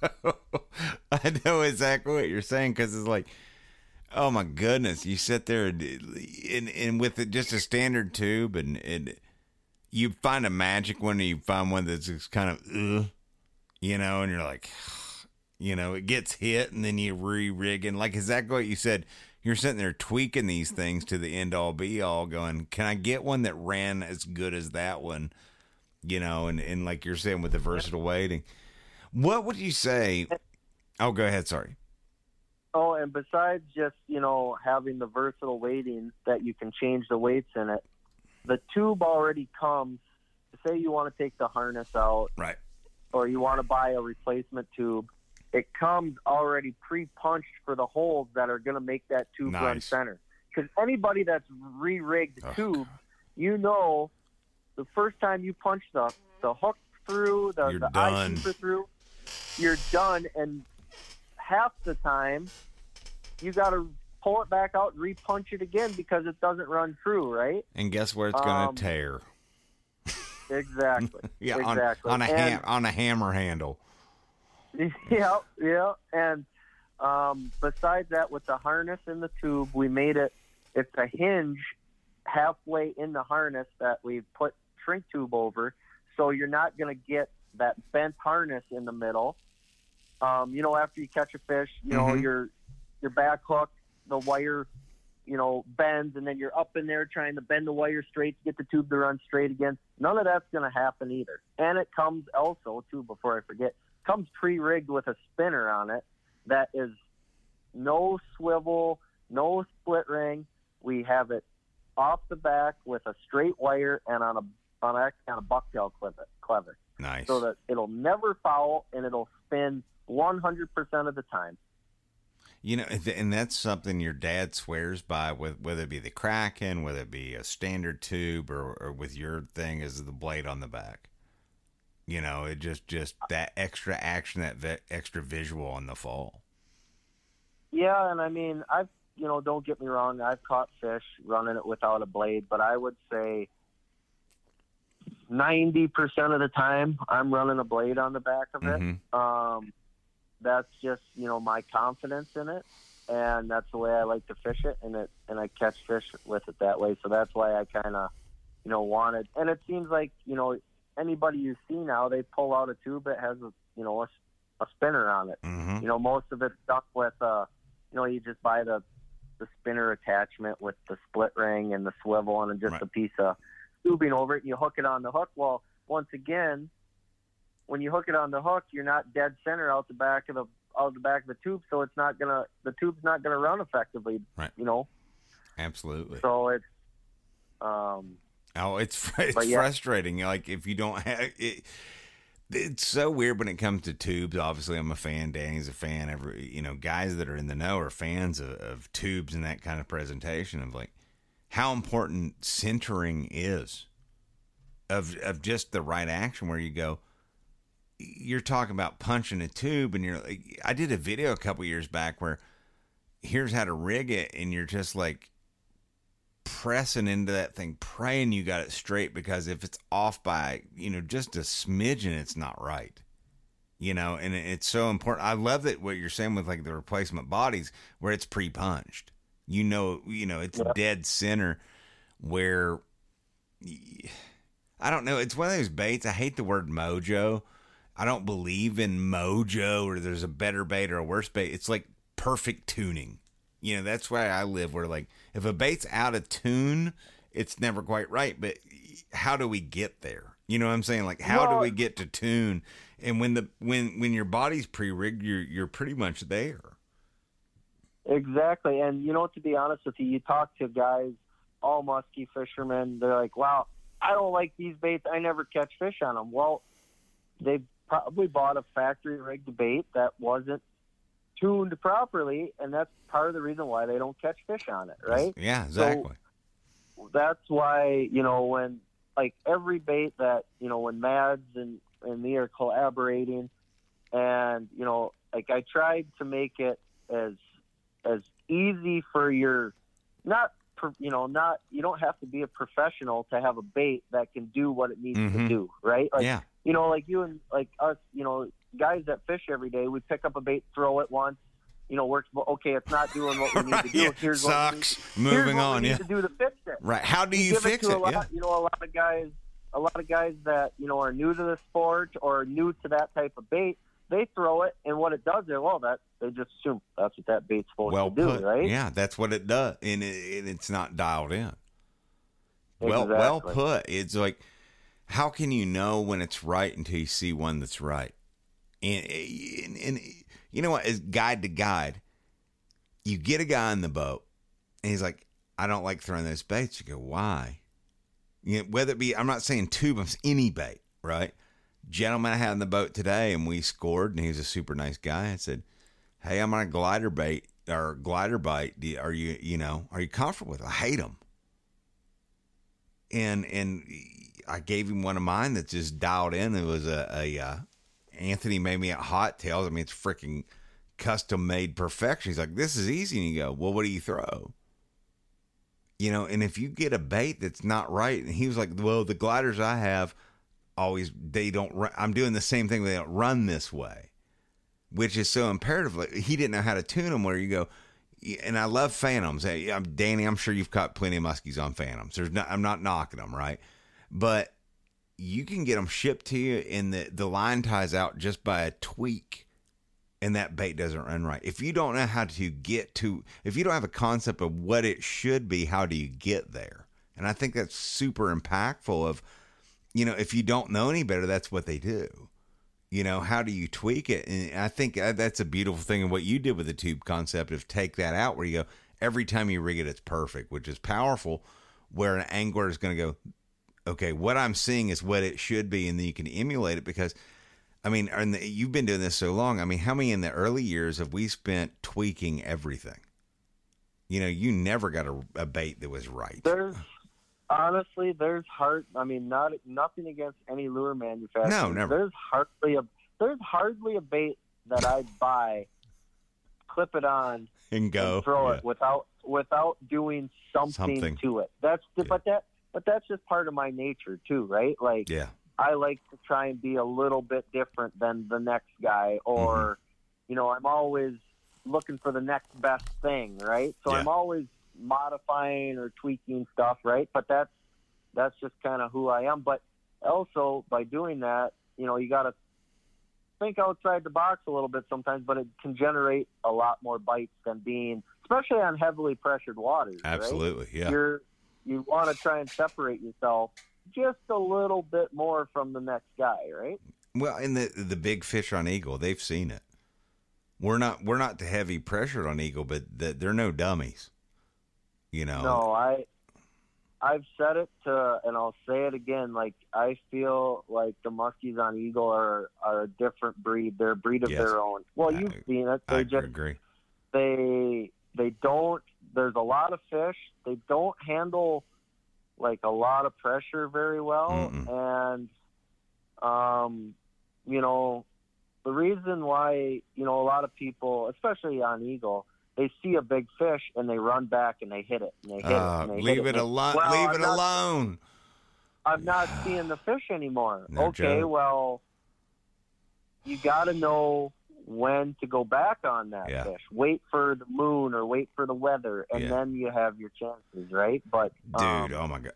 I know exactly what you're saying, because it's like, oh my goodness, you sit there and with just a standard tube, and you find a magic one, and you find one that's just kind of, you know, and you're like, you know, it gets hit, and then you re-rig, and like exactly what you said, you're sitting there tweaking these things to the end-all, be-all, going, can I get one that ran as good as that one? You know, and like you're saying with the versatile weighting. What would you say? Oh, go ahead, sorry. Oh, and besides just, you know, having the versatile weighting that you can change the weights in it, the tube already comes, say you want to take the harness out. Right. Or you want to buy a replacement tube, it comes already pre-punched for the holes that are going to make that tube run center. Because anybody that's re-rigged the tube, you know, the first time you punch the hook through, the eye-keeper through, you're done. And half the time, you got to pull it back out and re-punch it again because it doesn't run true, right? And guess where it's going to tear? Exactly. Yeah, exactly. on a hammer handle. Yeah. And besides that, with the harness and the tube, we made it's a hinge halfway in the harness that we put shrink tube over, so you're not going to get that bent harness in the middle. You know, after you catch a fish, you know, your back hook, the wire, you know, bends, and then you're up in there trying to bend the wire straight to get the tube to run straight again. None of that's going to happen either. And it comes also, too, before I forget, comes pre-rigged with a spinner on it that is no swivel, no split ring. We have it off the back with a straight wire and on a bucktail clever. Nice. So that it'll never foul and it'll spin 100% of the time. You know, and that's something your dad swears by, whether it be the Kraken, whether it be a standard tube, or with your thing is the blade on the back. It just that extra action, that extra visual on the fall. Yeah, and I mean, don't get me wrong, I've caught fish running it without a blade, but I would say 90% of the time I'm running a blade on the back of it. Mm-hmm. That's just, my confidence in it, and that's the way I like to fish it, and I catch fish with it that way. So that's why I kind of, wanted, and it seems like, anybody you see now, they pull out a tube that has a spinner on it. Mm-hmm. Most of it's stuck with, you just buy the spinner attachment with the split ring and the swivel and just a piece of tubing over it, and you hook it on the hook. Well, once again, when you hook it on the hook, you're not dead center out the back of the tube, so the tube's not gonna run effectively. Right. Absolutely. So it's it's frustrating. Like if you don't have it. It's so weird when it comes to tubes. Obviously, I'm a fan. Danny's a fan. Guys that are in the know are fans of tubes and that kind of presentation of like how important centering is of just the right action where you go. You're talking about punching a tube, and you're like, I did a video a couple years back where here's how to rig it, and you're just like pressing into that thing, praying you got it straight, because if it's off by, just a smidgen, it's not right. And it's so important. I love that what you're saying with like the replacement bodies where it's pre-punched. It's dead center where I don't know. It's one of those baits. I hate the word mojo. I don't believe in mojo or there's a better bait or a worse bait. It's like perfect tuning. That's why I live, where like if a bait's out of tune, it's never quite right. But how do we get there? You know what I'm saying? Like how do we get to tune? And when your body's pre-rigged, you're pretty much there. Exactly. And to be honest with you, you talk to guys, all musky fishermen, they're like, wow, I don't like these baits. I never catch fish on them. Well, they probably bought a factory rigged bait that wasn't tuned properly, and that's part of the reason why they don't catch fish on it, right? Yeah, exactly. So that's why, when like every bait that, when Mads and me are collaborating, and, like I tried to make it as easy for your, you don't have to be a professional to have a bait that can do what it needs to do, right? Like, yeah. Like you and like us, guys that fish every day, we pick up a bait, throw it once, works. Okay, it's not doing what we need to do. Yeah. Here's sucks. What Moving what on. we Yeah. need to do to fix it. Right. How do you fix it? A lot of guys that are new to the sport or new to that type of bait, they throw it, and what it does is, they just assume that's what that bait's supposed to do, right? Yeah, that's what it does, and it's not dialed in. Exactly. Well put. It's like, how can you know when it's right until you see one that's right? And you know what? As guide to guide, you get a guy in the boat, and he's like, I don't like throwing those baits. You go, why? Whether it be, I'm not saying tube, I'm saying any bait, right? Gentleman I had in the boat today, and we scored, and he was a super nice guy. I said, hey, I'm on a glider bait or glider bite. Are you comfortable with it? I hate them. And I gave him one of mine that's just dialed in. It was a Anthony made me at Hot Tails. I mean, it's freaking custom made perfection. He's like, this is easy. And you go, well, what do you throw? And if you get a bait that's not right, and he was like, well, the gliders I have they don't run. I'm doing the same thing. They don't run this way, which is so imperative. Like, he didn't know how to tune them where you go. And I love Phantoms. Hey, Danny, I'm sure you've caught plenty of muskies on Phantoms. I'm not knocking them, right? But you can get them shipped to you, and the line ties out just by a tweak, and that bait doesn't run right. If you don't know how to get to, if you don't have a concept of what it should be, how do you get there? And I think that's super impactful of, if you don't know any better, that's what they do. How do you tweak it? And I think that's a beautiful thing. And what you did with the tube concept of take that out where you go, every time you rig it, it's perfect, which is powerful, where an angler is going to go, okay, what I'm seeing is what it should be. And then you can emulate it because, you've been doing this so long. How many in the early years have we spent tweaking everything? You never got a bait that was right. Honestly, there's nothing against any lure manufacturer. No, never. There's hardly a bait that I'd buy, clip it on, and go and throw it without doing something to it. But that's just part of my nature too, right? Like, I like to try and be a little bit different than the next guy, or I'm always looking for the next best thing, right? So I'm always modifying or tweaking stuff, right? But that's just kind of who I am. But also by doing that, you got to think outside the box a little bit sometimes, but it can generate a lot more bites than being, especially on heavily pressured waters. Absolutely, right? yeah. You want to try and separate yourself just a little bit more from the next guy, right? Well, and the big fish on Eagle, they've seen it. We're not the heavy pressured on Eagle, but they're no dummies. No, I've said it and I'll say it again. Like, I feel like the muskies on Eagle are a different breed. They're a breed of their own. Well, you've seen it. I agree. They don't. There's a lot of fish. They don't handle like a lot of pressure very well, and the reason why a lot of people, especially on Eagle, they see a big fish and they run back and they hit it. And they hit it and they leave it alone. Leave it alone. I'm not seeing the fish anymore. No okay, joke. well, you got to know when to go back on that fish. Wait for the moon or wait for the weather, and then you have your chances, right? But dude, oh my God,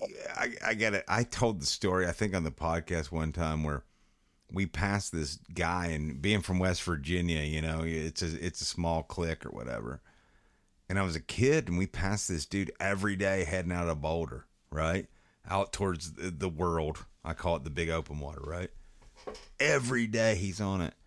I get it. I told the story, I think, on the podcast one time where we passed this guy, and being from West Virginia, it's a small clique or whatever. And I was a kid, and we passed this dude every day heading out of Boulder, right? Out towards the world. I call it the big open water, right? Every day he's on it.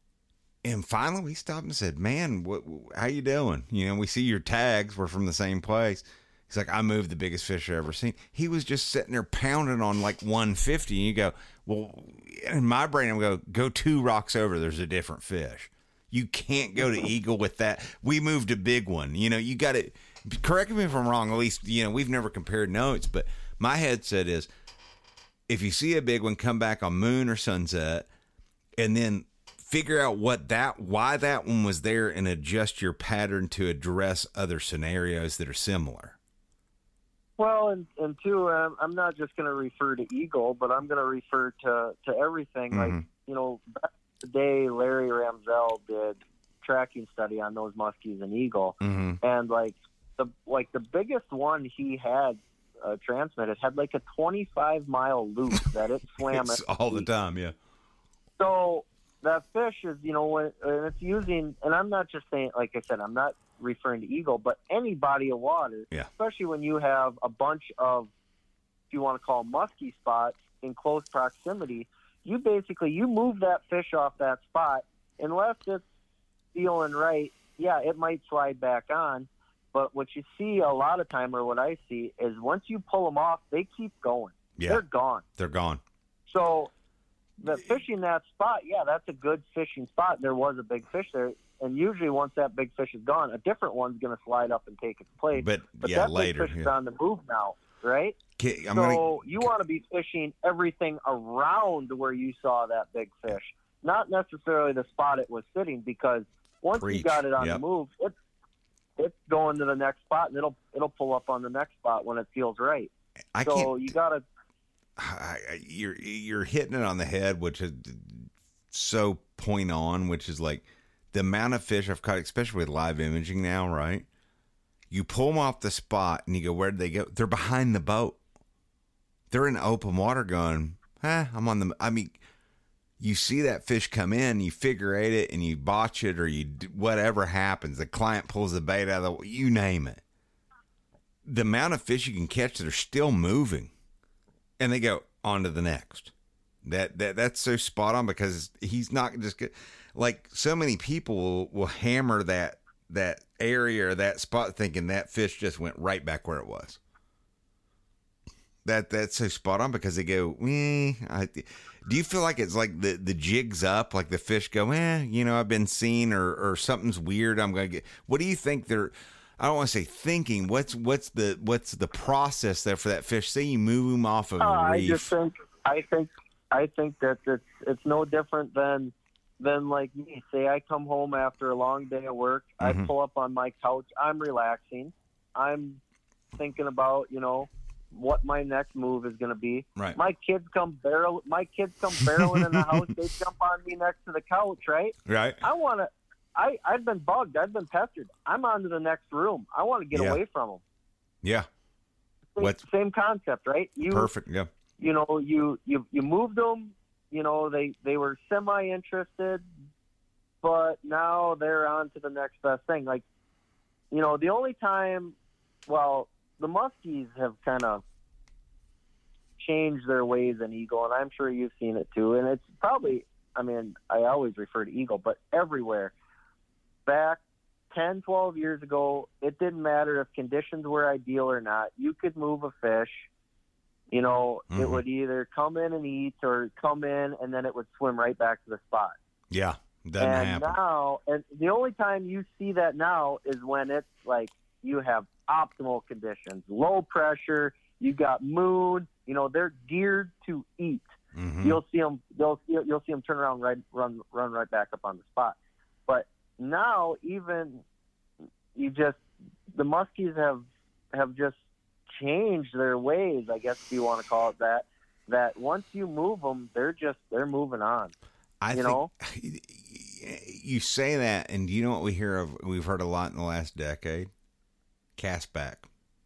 And finally we stopped and said, man, how you doing? We see your tags. We're from the same place. He's like, I moved the biggest fish I've ever seen. He was just sitting there pounding on like 150. And you go, well, in my brain, I'm go 2 rocks over. There's a different fish. You can't go to Eagle with that. We moved a big one. You got to, correct me if I'm wrong. At least, we've never compared notes, but my headset is, if you see a big one, come back on moon or sunset, and then figure out why that one was there and adjust your pattern to address other scenarios that are similar. Well, and two, I'm not just going to refer to Eagle, but I'm going to refer to everything. Like, back in the day, Larry Ramsell did tracking study on those muskies and Eagle, and like the biggest one he had transmitted had like a 25-mile loop that it swam it's all the time, yeah. So that fish is, when it's using, and I'm not just saying, like I said, I'm not referring to Eagle, but any body of water, especially when you have a bunch of, if you want to call them musky spots in close proximity, you move that fish off that spot, unless it's feeling right, it might slide back on, but what you see a lot of time, or what I see, is once you pull them off, they keep going. Yeah. They're gone. They're gone. So the fishing that spot, that's a good fishing spot. There was a big fish there. And usually once that big fish is gone, a different one's going to slide up and take its place. But that later, big fish is on the move now, right? You want to be fishing everything around where you saw that big fish, not necessarily the spot it was sitting, because once you got it on the move, it's going to the next spot, and it'll pull up on the next spot when it feels right. You got to. You're hitting it on the head, which is so point on, which is like the amount of fish I've caught, especially with live imaging now, right? You pull them off the spot and you go, where did they go? They're behind the boat. They're in open water going, I'm on the, you see that fish come in, you figure eight it and you botch it, or whatever happens. The client pulls the bait out of the, you name it. The amount of fish you can catch that are still moving, and they go on to the next. That's so spot on, because he's not just like, so many people will hammer that area or that spot thinking that fish just went right back where it was. That's so spot on, because they go, do you feel like it's like the jig's up, like the fish go, I've been seen, or something's weird, I'm going to get, what do you think I don't want to say thinking. What's the process there for that fish? Say you move him off of a reef. I think that it's no different than like me. Say I come home after a long day of work. Mm-hmm. I pull up on my couch. I'm relaxing. I'm thinking about, what my next move is going to be. Right. My kids come barreling in the house. They jump on me next to the couch. Right. Right. I've been bugged. I've been pestered. I'm on to the next room. I want to get away from them. Yeah. Same concept, right? Perfect. Yeah. You moved them. They were semi-interested, but now they're on to the next best thing. Like, the only time, the muskies have kind of changed their ways in eagle, and I'm sure you've seen it too. And it's probably, I always refer to eagle, but everywhere. Back 10, 12 years ago, it didn't matter if conditions were ideal or not. You could move a fish. Mm-hmm. It would either come in and eat or come in and then it would swim right back to the spot. Yeah, doesn't happen. And the only time you see that now is when it's like you have optimal conditions, low pressure, you got moon, they're geared to eat. Mm-hmm. You'll see them turn around, run right back up on the spot. But now even the muskies have just changed their ways, I guess, if you want to call it that once you move them, they're moving on. I think you say that, and do you know what we've heard a lot in the last decade? Cast back.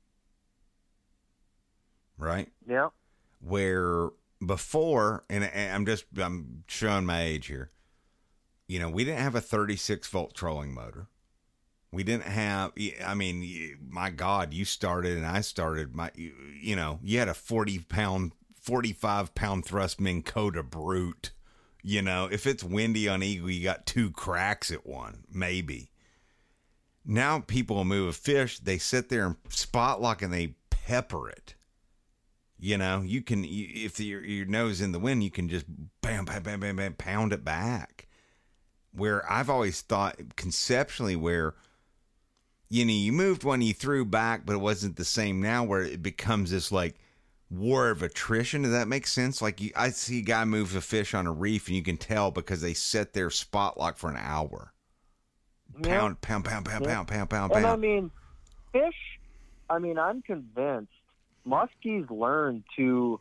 Right? Yeah. Where before, and I'm showing my age here, we didn't have a 36-volt trolling motor. We didn't have, my God, you started and I started, you had a 45-pound thrust Minn Kota Brute. If it's windy on eagle, you got 2 cracks at one, maybe. Now people will move a fish, they sit there and spot lock and they pepper it. You can, if your nose in the wind, you can just bam, bam, bam, bam, bam, pound it back. Where I've always thought conceptually where, you moved one, you threw back, but it wasn't the same now, where it becomes this like war of attrition. Does that make sense? Like I see a guy move a fish on a reef and you can tell because they sit there spot lock for an hour. Pound, pound, pound, pound, pound, pound, pound, pound. And fish, I'm convinced muskies learn to,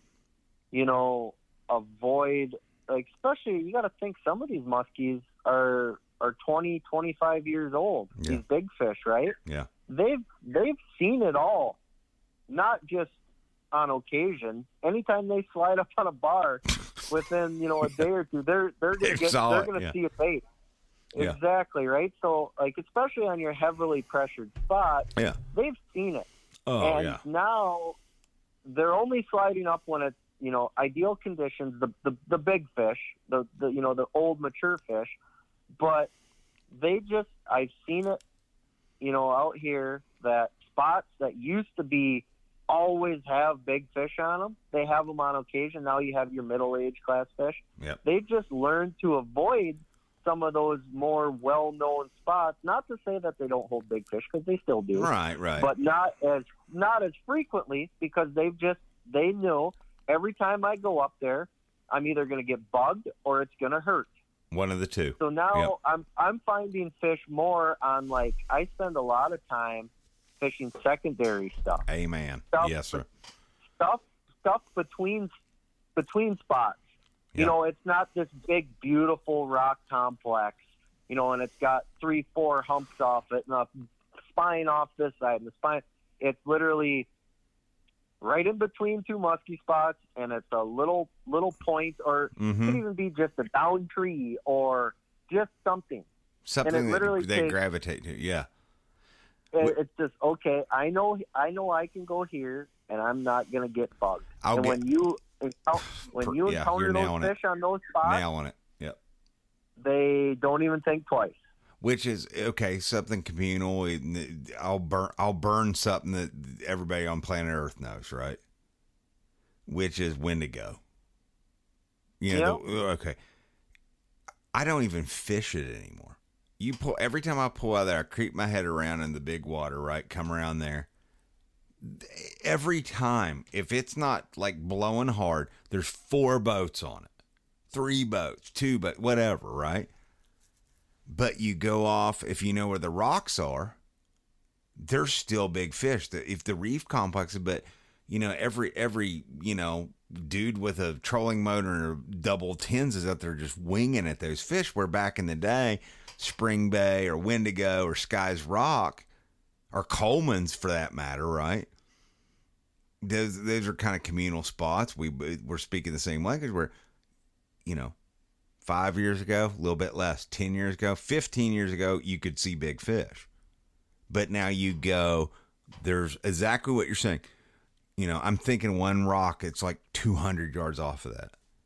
avoid, like, especially you got to think some of these muskies are 20, 25 years old. Yeah. These big fish, right? Yeah. They've seen it all, not just on occasion. Anytime they slide up on a bar within, a day or two, they're going to see a bait. Yeah. Exactly, right? So, like, especially on your heavily pressured spot, they've seen it. Oh, and now they're only sliding up when it's, ideal conditions, the big fish, the old mature fish. But I've seen it, out here, that spots that used to be always have big fish on them, they have them on occasion. Now you have your middle-aged class fish. Yep. They've just learned to avoid some of those more well-known spots. Not to say that they don't hold big fish, because they still do. Right. But not as frequently, because they know every time I go up there, I'm either going to get bugged or it's going to hurt. One of the two. So now I'm finding fish more on, like, I spend a lot of time fishing secondary stuff. Amen. Yes, sir. Stuff between spots. Yep. It's not this big, beautiful rock complex, and it's got 3-4 humps off it and a spine off this side and the spine. It's literally right in between 2 musky spots, and it's a little point, or it could even be just a down tree or just something. Something that they gravitate to, yeah. It's just, okay, I know I can go here, and I'm not going to get bugged. When you encounter those fish on those spots, nailing it. Yep. They don't even think twice. Which is okay, something communal. I'll burn something that everybody on planet Earth knows, right? Which is Wendigo. Okay. I don't even fish it anymore. every time I pull out there, I creep my head around in the big water, right? Come around there. Every time, if it's not like blowing hard, there's 4 boats on it, 3 boats, 2 boats, whatever, right? But you go off, if you know where the rocks are, there's still big fish. If the reef complexes, but every dude with a trolling motor or double tins is out there just winging at those fish. Where back in the day, Spring Bay or Wendigo or Sky's Rock or Coleman's for that matter, right? Those are kind of communal spots. We're speaking the same language where, 5 years ago, a little bit less, 10 years ago, 15 years ago, you could see big fish. But now you go, there's exactly what you're saying. I'm thinking one rock, it's like 200 yards off of that.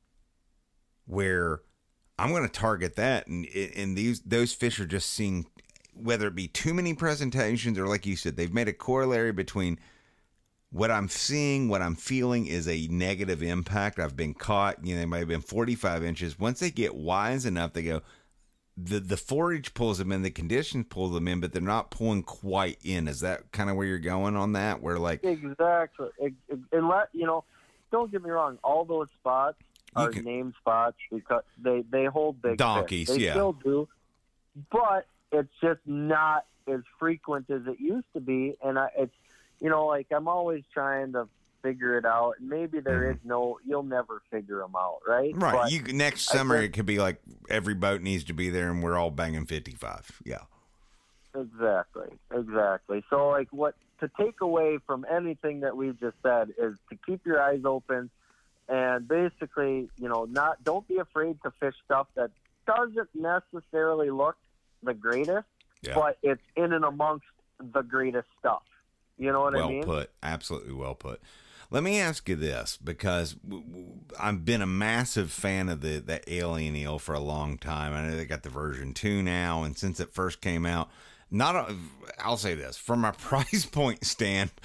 Where I'm going to target that, and those fish are just seeing, whether it be too many presentations or like you said, they've made a corollary between what I'm seeing, what I'm feeling is a negative impact. I've been caught, they might have been 45 inches. Once they get wise enough, they go, the forage pulls them in, the conditions pull them in, but they're not pulling quite in. Is that kind of where you're going on that? Where like exactly, and don't get me wrong, all those spots are named spots because they hold big donkeys. Fish. They yeah, still do, but it's just not as frequent as it used to be, and I'm always trying to figure it out. Maybe there is you'll never figure them out, right? Right. But next summer it could be like every boat needs to be there and we're all banging 55. Yeah. Exactly. So what to take away from anything that we've just said is to keep your eyes open and basically, don't be afraid to fish stuff that doesn't necessarily look the greatest, but it's in and amongst the greatest stuff. You know what I mean? Well put. Absolutely well put. Let me ask you this, because I've been a massive fan of the alien eel for a long time. I know they got the version 2 now, and since it first came out, I'll say this, from a price standpoint,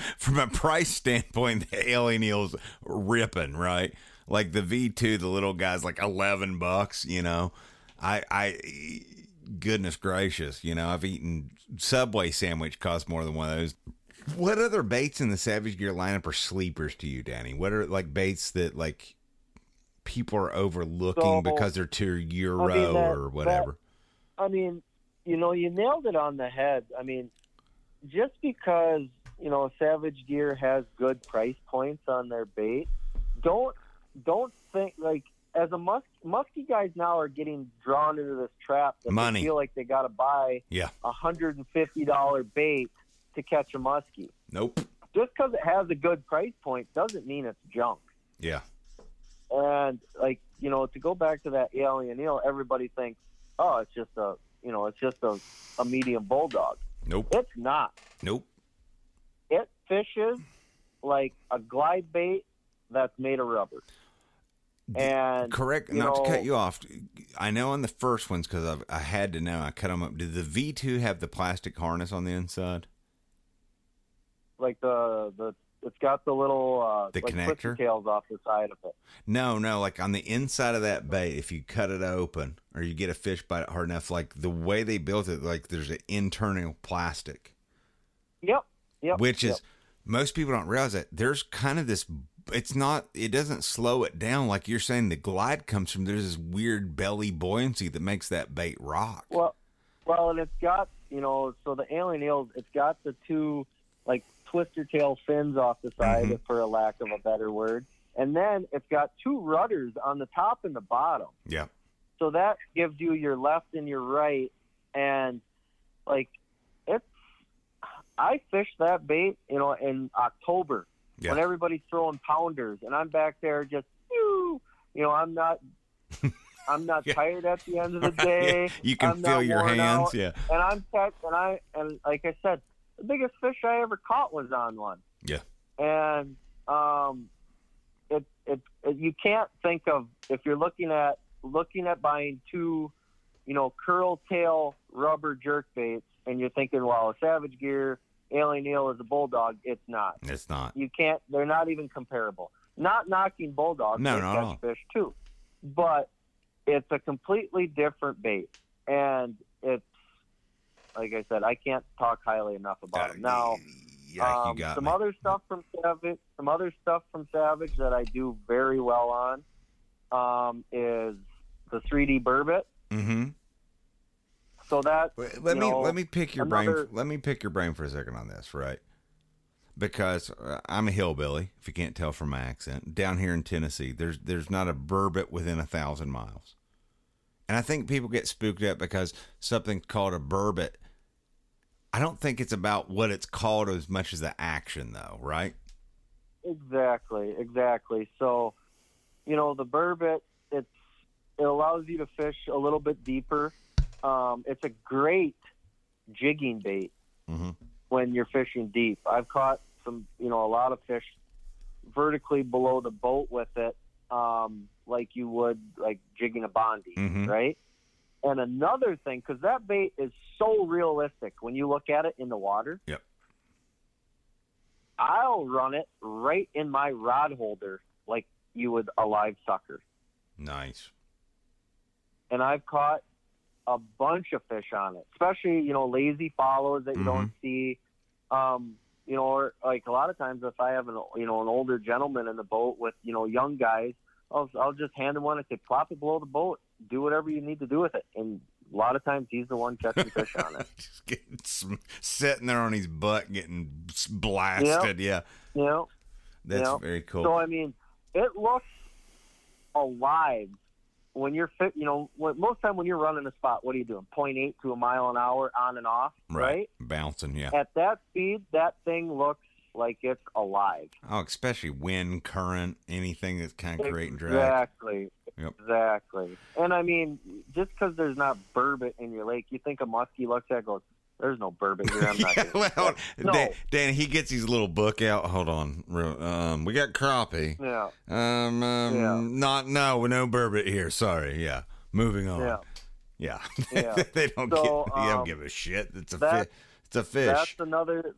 the alien eel's ripping, right? Like the V2, the little guy's like $11, I goodness gracious, I've eaten Subway sandwich cost more than one of those. What other baits in the Savage Gear lineup are sleepers to you, Danny? What are like baits that like people are overlooking because they're too Euro or whatever? You nailed it on the head. Just because, Savage Gear has good price points on their bait, don't think like as a muskie guys now are getting drawn into this trap that they feel like they got to buy $150 bait to catch a muskie. Nope. Just because it has a good price point doesn't mean it's junk. Yeah. And to go back to that alien eel, everybody thinks, oh, it's just a medium bulldog. Nope. It's not. Nope. It fishes like a glide bait that's made of rubber. And correct. Not to cut you off. I know on the first ones, because I had to know. I cut them up. Did the V2 have the plastic harness on the inside? Like it's got the little the like connector tails off the side of it. No, like on the inside of that bait, if you cut it open or you get a fish bite it hard enough, like the way they built it, like there's an internal plastic. Yep. Which is most people don't realize that there's kind of this. It doesn't slow it down like you're saying. The glide comes from there's this weird belly buoyancy that makes that bait rock. Well, and it's got so the alien eels, it's got the 2 like twister tail fins off the side, for a lack of a better word, and then it's got 2 rudders on the top and the bottom. Yeah. So that gives you your left and your right, and like I fished that bait, in October when everybody's throwing pounders, and I'm back there just, I'm not tired at the end of the day. You can feel your hands, out, and I'm set, and like I said, the biggest fish I ever caught was on one. Yeah. And you can't think of, if you're looking at buying 2, curl tail rubber jerk baits, and you're thinking, well, a Savage Gear alien eel is a bulldog. It's not. It's not. You can't. They're not even comparable. Not knocking bulldogs. No, they catch fish too, but it's a completely different bait, and it's like I said, I can't talk highly enough about them. Now, yeah, you got some me. other stuff from Savage that I do very well on is the 3D burbot. Mm-hmm. So that let me pick your brain. Let me pick your brain for a second on this, right? Because I'm a hillbilly, if you can't tell from my accent. Down here in Tennessee, there's not a burbot within 1,000 miles, and I think people get spooked up because something's called a burbot. I don't think it's about what it's called as much as the action, though, right? Exactly. So, the burbot, it allows you to fish a little bit deeper. It's a great jigging bait when you're fishing deep. I've caught some, a lot of fish vertically below the boat with it, like you would like jigging a bondi, right? And another thing, because that bait is so realistic when you look at it in the water. Yep. I'll run it right in my rod holder like you would a live sucker. Nice. And I've caught a bunch of fish on it, especially, lazy follows that you don't see. Or like a lot of times if I have an older gentleman in the boat with, young guys, I'll just hand him one and say, plop it below the boat. Do whatever you need to do with it. And a lot of times he's the one catching fish on it. Just getting sitting there on his butt, getting blasted. Yep. Yeah. That's very cool. So, I mean, it looks alive when you're fit. Most time when you're running a spot, what are you doing? 0.8 to a mile an hour on and off, right? Bouncing, yeah. At that speed, that thing looks like it's alive. Oh, especially wind, current, anything that's kind of creating drag. Exactly. Yep. Exactly. And I mean, just because there's not burbot in your lake, you think a muskie looks at it and goes, there's no burbot here. I'm not well, no. Dan, he gets his little book out. Hold on. We got crappie. Yeah. No burbot here. Sorry. Yeah. Moving on. Yeah. They don't give a shit. It's a fish. It's a fish. That's another.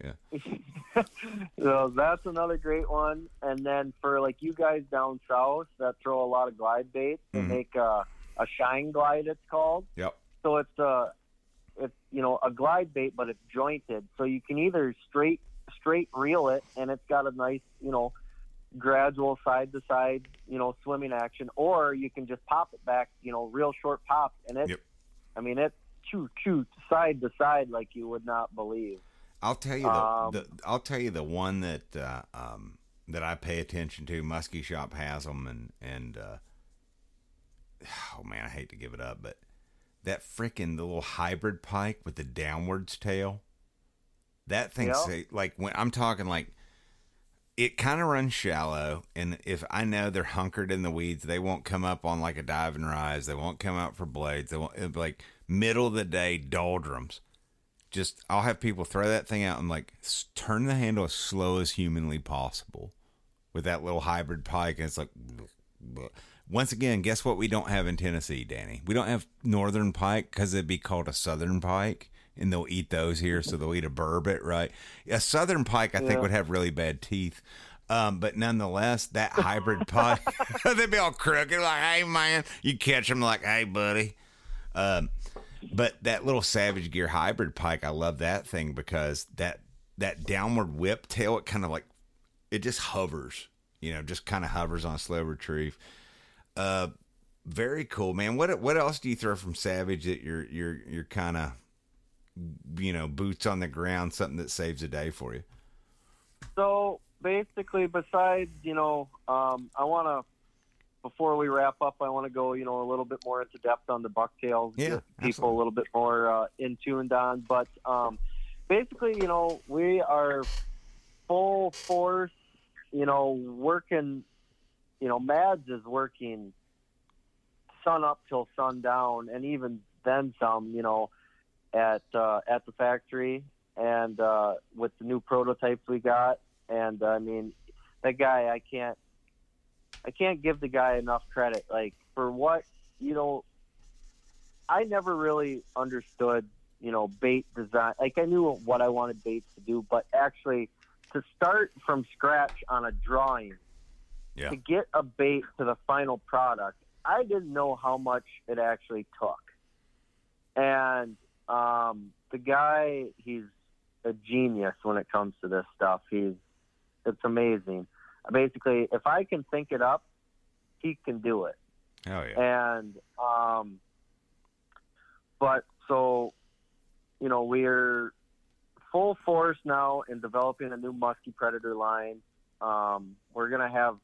So that's another great one. And then for like you guys down south that throw a lot of glide baits, they make a shine glide. It's called. Yep. So it's a glide bait, but it's jointed. So you can either straight reel it, and it's got a nice gradual side to side swimming action, or you can just pop it back real short pops, and it. Yep. I mean it. Choo side to side like you would not believe. I'll tell you the one that that I pay attention to. Muskie Shop has them, and oh man, I hate to give it up, but that freaking the little hybrid pike with the downwards tail. That thing's like when I'm talking like it kind of runs shallow, and if I know they're hunkered in the weeds, they won't come up on like a dive and rise. They won't come out for blades. They won't. It'll be like middle of the day doldrums. Just I'll have people throw that thing out and like turn the handle as slow as humanly possible with that little hybrid pike, and it's like. Once again, guess what we don't have in Tennessee, Danny? We don't have northern pike because it'd be called a southern pike, and they'll eat those here, so they'll eat a burbot, right? A southern pike, I think, would have really bad teeth. But nonetheless, that hybrid pike, they'd be all crooked, like, hey, man. You catch them like, hey, buddy. But that little Savage Gear hybrid pike, I love that thing because that downward whip tail, it kind of like, it just hovers, just kind of hovers on a slow retrieve. Very cool, man. What else do you throw from Savage that you're kind of, boots on the ground, something that saves a day for you? So basically, besides, I want to, before we wrap up, I want to go, a little bit more into depth on the bucktails. Yeah, people absolutely. a little bit more in tuned on. But basically, we are full force, working. Mads is working sun up till sundown, and even then some, at the factory, and with the new prototypes we got. And I mean, that guy, I can't give the guy enough credit. Like for what, I never really understood, bait design. Like I knew what I wanted baits to do, but actually to start from scratch on a drawing, to get a bait to the final product, I didn't know how much it actually took. And The guy, he's a genius when it comes to this stuff. It's amazing. Basically, if I can think it up, he can do it. Oh yeah. And but so, you know, we're full force now in developing a new musky predator line. We're gonna have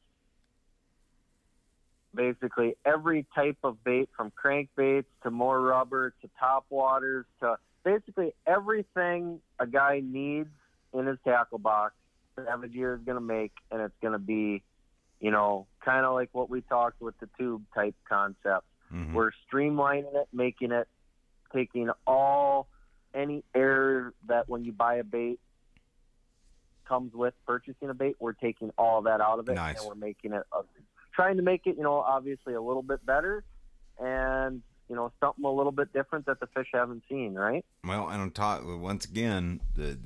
basically every type of bait, from crankbaits to more rubber to top waters to basically everything a guy needs in his tackle box. Savage Gear is going to make, and it's going to be, you know, kind of like what we talked with the tube type concept. Mm-hmm. We're streamlining it, making it, taking any error that when you buy a bait comes with purchasing a bait, we're taking all that out of it. Nice. And we're making it trying to make it, you know, obviously a little bit better and, you know, something a little bit different that the fish haven't seen, right? Well, and on top, once again,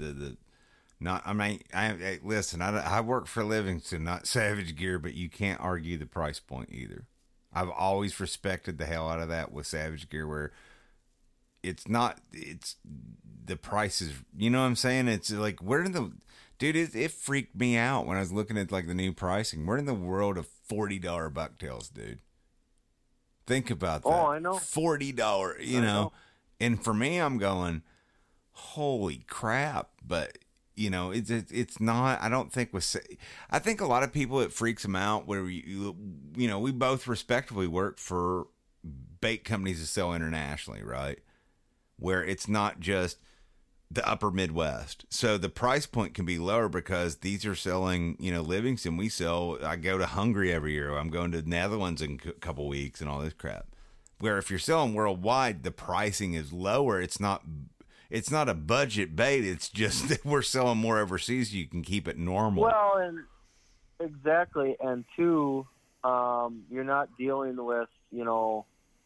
listen, I work for Livingston, not Savage Gear, but you can't argue the price point either. I've always respected the hell out of that with Savage Gear, where it's the prices, you know what I'm saying? It's like, it freaked me out when I was looking at like the new pricing. We're in the world of $40 bucktails, dude. Think about that. Oh, I know. $40, you know. And for me, I'm going, holy crap. But, you know, it's not, I don't think I think a lot of people, it freaks them out where, you know, we both respectively work for bait companies that sell internationally, right? Where it's not just the upper Midwest. So the price point can be lower because these are selling, you know, Livingston. I go to Hungary every year. I'm going to the Netherlands in a couple weeks and all this crap. Where if you're selling worldwide, the pricing is lower. It's not a budget bait. It's just that we're selling more overseas. So you can keep it normal. Well, and exactly. And two, you're not dealing with, you know,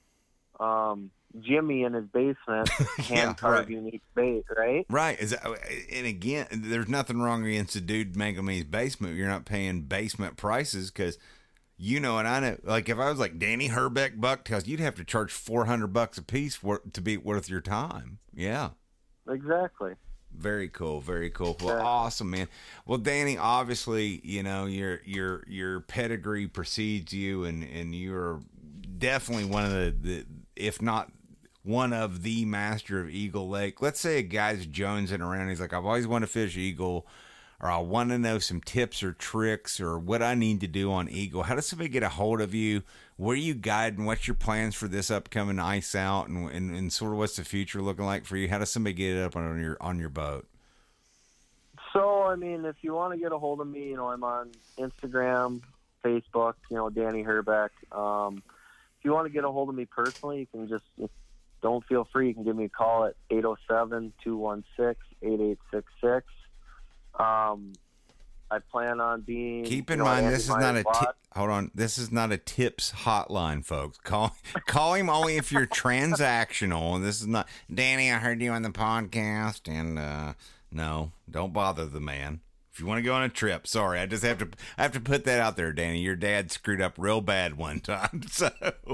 Jimmy in his basement hand carved unique bait, right? Right. And again, there's nothing wrong against the dude making me his basement. You're not paying basement prices because, you know, and I know, like if I was like Danny Herbeck bucktails, you'd have to charge $400 a piece to be worth your time. Yeah. Exactly. Very cool. Very cool. Well, awesome, man. Well, Danny, obviously, you know, your pedigree precedes you, and you're definitely one of the if not one of the master of Eagle Lake. Let's say a guy's jonesing around. He's like, I've always wanted to fish Eagle, or I want to know some tips or tricks or what I need to do on Eagle. How does somebody get a hold of you? Where are you guiding? What's your plans for this upcoming ice out, and sort of what's the future looking like for you? How does somebody get it up on your boat? So, I mean, if you want to get a hold of me, you know, I'm on Instagram, Facebook, you know, Danny Herbeck. If you want to get a hold of me personally, you can just, don't feel free. You can give me a call at 807-216-8866. I plan on being. Keep in mind, this is not a hold on. This is not a tips hotline, folks. Call him only if you're transactional. And this is not, Danny, I heard you on the podcast, and no, don't bother the man. If you want to go on a trip, sorry, I have to put that out there, Danny. Your dad screwed up real bad one time, so.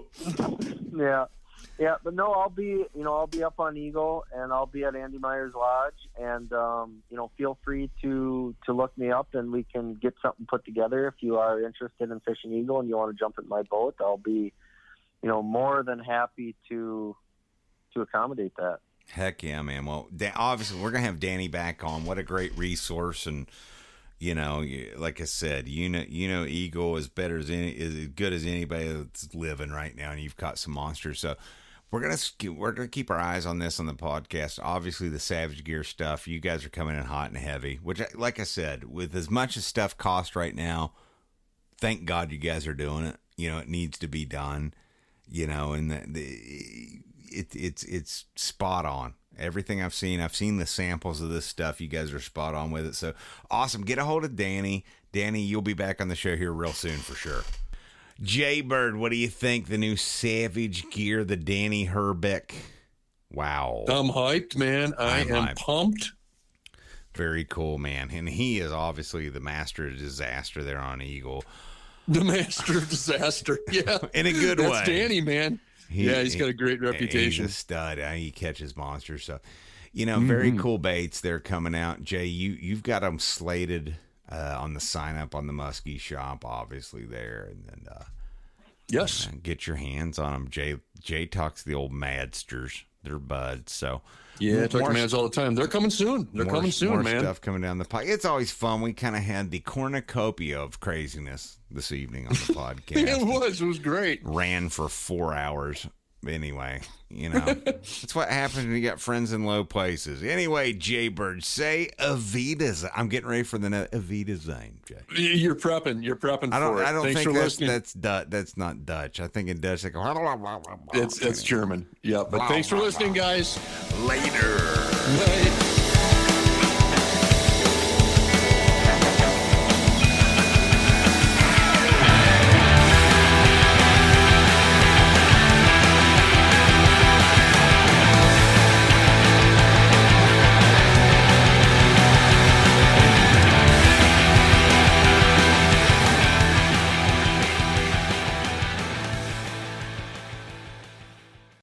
Yeah, but no, I'll be up on Eagle, and I'll be at Andy Meyer's Lodge, and you know, feel free to look me up, and we can get something put together. If you are interested in fishing Eagle and you want to jump in my boat, I'll be, you know, more than happy to accommodate that. Heck yeah, man. Well, obviously we're gonna have Danny back on. What a great resource, and you know, like I said, you know, Eagle is as good as anybody that's living right now, and you've caught some monsters. So we're gonna keep our eyes on this on the podcast. Obviously, the Savage Gear stuff, you guys are coming in hot and heavy. Which, like I said, with as much as stuff costs right now, thank God you guys are doing it. You know, it needs to be done. You know, and it's spot on. Everything I've seen the samples of this stuff. You guys are spot on with it. So awesome. Get a hold of Danny. Danny, you'll be back on the show here real soon for sure. Jay Bird, what do you think? The new Savage Gear, the Danny Herbeck. Wow. I'm hyped, man. I am pumped. Very cool, man. And he is obviously the master of disaster there on Eagle. The master of disaster. Yeah. In a good way. That's Danny, man. He's got a great reputation. He's a stud. He catches monsters. So, very cool baits. They're coming out. Jay, you've got them slated on the sign up on the Muskie shop, obviously there, and then yes, get your hands on them. Jay talks to the old Madsters. They're buds. So yeah, I talk to Mads all the time. They're coming soon. They're coming soon, more man. Stuff coming down the pipe. It's always fun. We kind of had the cornucopia of craziness this evening on the podcast. It was great. Ran for 4 hours. Anyway, that's what happens when you got friends in low places. Anyway, Jay Bird, say Avita. I'm getting ready for the Avita Zane, Jay. You're prepping for it. I don't Thanks think that's not Dutch. I think in Dutch they go. It's German. Yeah, but thanks for listening, guys. Later. Bye.